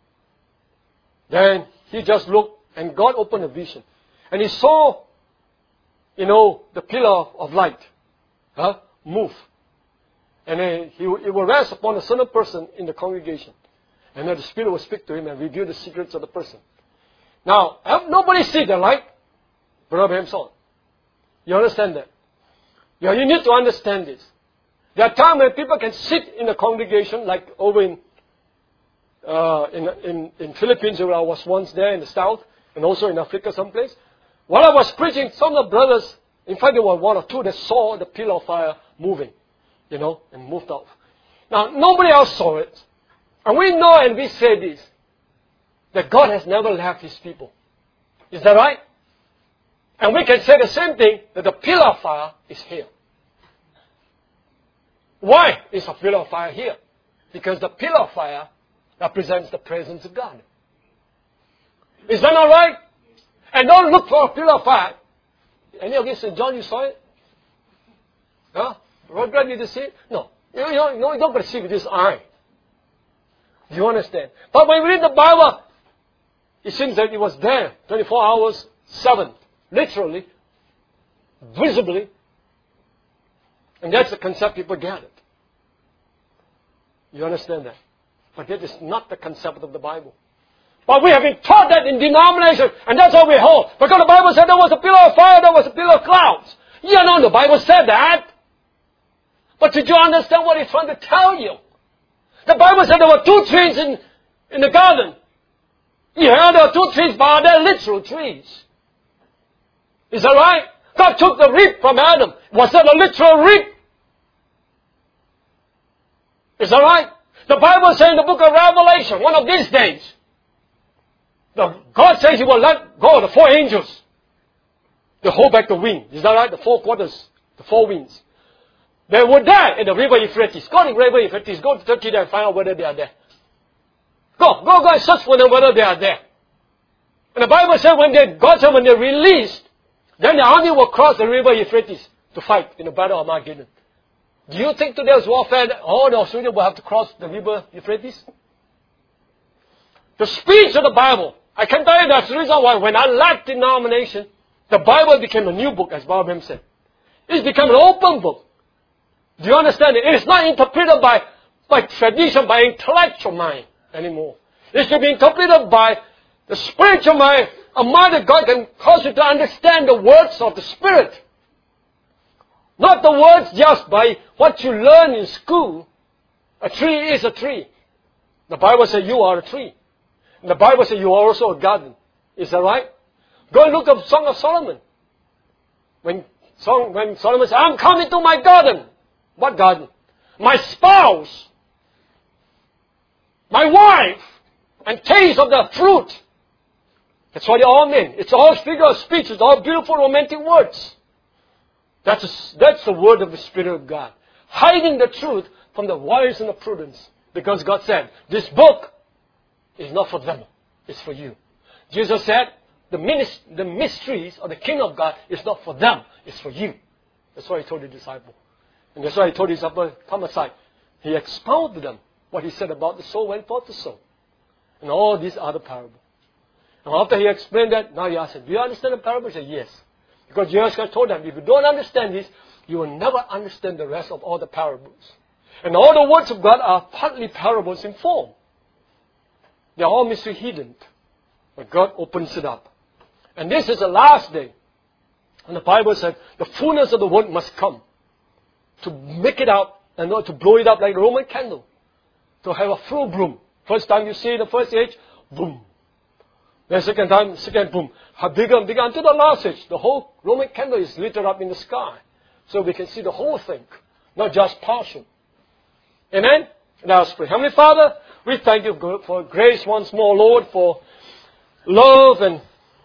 Then he just looked and God opened a vision. And he saw, you know, the pillar of light huh, move. And then he, it will rest upon a certain person in the congregation. And then the Spirit will speak to him and reveal the secrets of the person. Now, nobody sees the light, Brother Ben saw it. You understand that? Yeah, you need to understand this. There are times when people can sit in the congregation, like over in uh, in, in in Philippines, where I was once there in the south, and also in Africa someplace. While I was preaching, some of the brothers, in fact there were one or two that saw the pillar of fire moving, you know, and moved off. Now, nobody else saw it. And we know and we say this, that God has never left His people. Is that right? And we can say the same thing, that the pillar of fire is here. Why is a pillar of fire here? Because the pillar of fire represents the presence of God. Is that not right? And don't look for a pillar of fire. Any of you, Saint John, you saw it? Huh? Rodriguez, did you see it? No. You, you, you, you don't perceive with this eye. Do you understand? But when we read the Bible, it seems that it was there twenty-four hours, seven. Literally, visibly, And that's the concept people get it. You understand that? But that is not the concept of the Bible. But we have been taught that in denomination, and that's all we hold. Because the Bible said there was a pillar of fire, there was a pillar of clouds. You know, the Bible said that. But did you understand what it's trying to tell you? The Bible said there were two trees in, in the garden. Yeah, there are two trees, but they're literal trees. Is that right? God took the rib from Adam. Was that a literal rib? Is that right? The Bible says in the book of Revelation, one of these days, the, God says He will let go of the four angels. They hold back the wind. Is that right? The four quarters, the four winds. They were there in the river Euphrates. Go to the river Euphrates. Go to Turkey there and find out whether they are there. Go, go, go and search for them whether they are there. And the Bible says when they got them, when they released, then the army will cross the river Euphrates to fight in the battle of Armageddon. Do you think today's warfare, all the Australians will have to cross the river Euphrates? The speech of the Bible, I can tell you that's the reason why when I left denomination, the Bible became a new book, as Bob M said. It's become an open book. Do you understand it? It is not interpreted by, by tradition, by intellectual mind anymore. It should be interpreted by the spiritual mind, a mind that God can cause you to understand the words of the Spirit. Not the words just by what you learn in school. A tree is a tree. The Bible says you are a tree. And the Bible says you are also a garden. Is that right? Go and look at Song of Solomon. When, Song, when Solomon said, I'm coming to my garden. What garden? My spouse. My wife. And taste of the fruit. That's what it all means. It's all figure of speech. It's all beautiful romantic words. That's, a, that's the word of the Spirit of God. Hiding the truth from the wise and the prudence. Because God said, this book is not for them. It's for you. Jesus said, the, minist- the mysteries of the kingdom of God is not for them. It's for you. That's why He told the disciple. And that's why He told His disciple, come aside. He expounded them what He said about the soul went forth to sow. And all these other parables. And after He explained that, now He asked him, do you understand the parable? He said, yes. Because Jesus Christ told them, if you don't understand this, you will never understand the rest of all the parables. And all the words of God are partly parables in form. They are all mystery hidden. But God opens it up. And this is the last day. And the Bible said, the fullness of the word must come. To make it up and not to blow it up like a Roman candle. To have a full bloom. First time you see it, the first age, boom. Then second time, second boom. How bigger and bigger until the last age. The whole Roman candle is lit up in the sky. So we can see the whole thing. Not just partial. Amen? Let us pray. Heavenly Father, we thank You for grace once more, Lord, for love and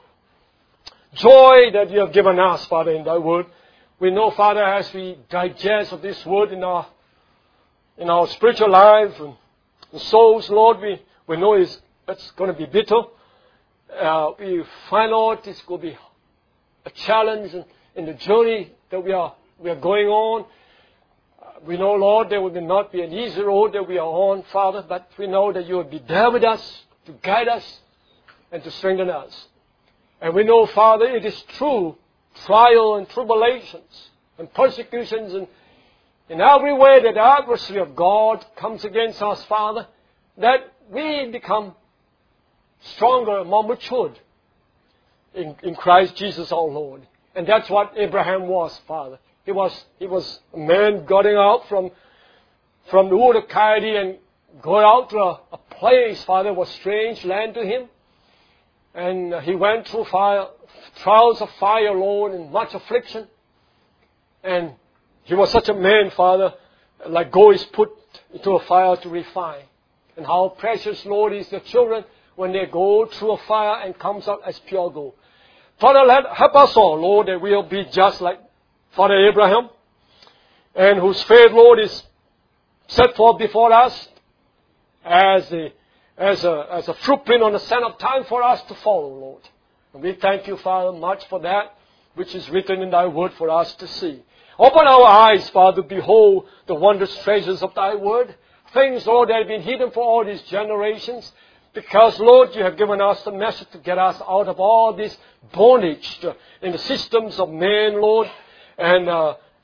joy that You have given us, Father, in Thy word. We know, Father, as we digest of this word in our in our spiritual life and, and souls, Lord, we, we know it's, it's going to be bitter. Uh, we find out it's going to be a challenge in, in the journey that we are we are going on. Uh, we know, Lord, there will not be an easy road that we are on, Father, but we know that You will be there with us to guide us and to strengthen us. And we know, Father, it is true trial and tribulations and persecutions and in every way that the adversary of God comes against us, Father, that we become stronger and more matured in, in Christ Jesus our Lord. And that's what Abraham was, Father. He was he was a man going out from from the Ur of Chaldee and going out to a, a place, Father, was strange land to him. And he went through fire, trials of fire, Lord, and much affliction. And he was such a man, Father, like gold is put into a fire to refine. And how precious, Lord, is the children when they go through a fire and comes out as pure gold. Father, let, help us all, Lord, that we'll be just like Father Abraham, and whose faith, Lord, is set forth before us as a, as a, as a footprint on the sand of time for us to follow, Lord. And we thank You, Father, much for that which is written in Thy word for us to see. Open our eyes, Father, to behold the wondrous treasures of Thy word. Things, Lord, that have been hidden for all these generations. Because, Lord, You have given us the message to get us out of all this bondage to, in the systems of man, Lord. And, uh,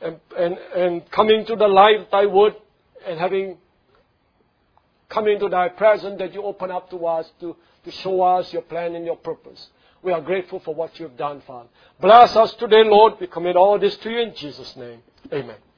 and, and, and coming to the light of Thy word and having come into Thy presence that you open up to us to, to show us your plan and your purpose. We are grateful for what you have done, Father. Bless us today, Lord. We commit all this to you in Jesus' name. Amen.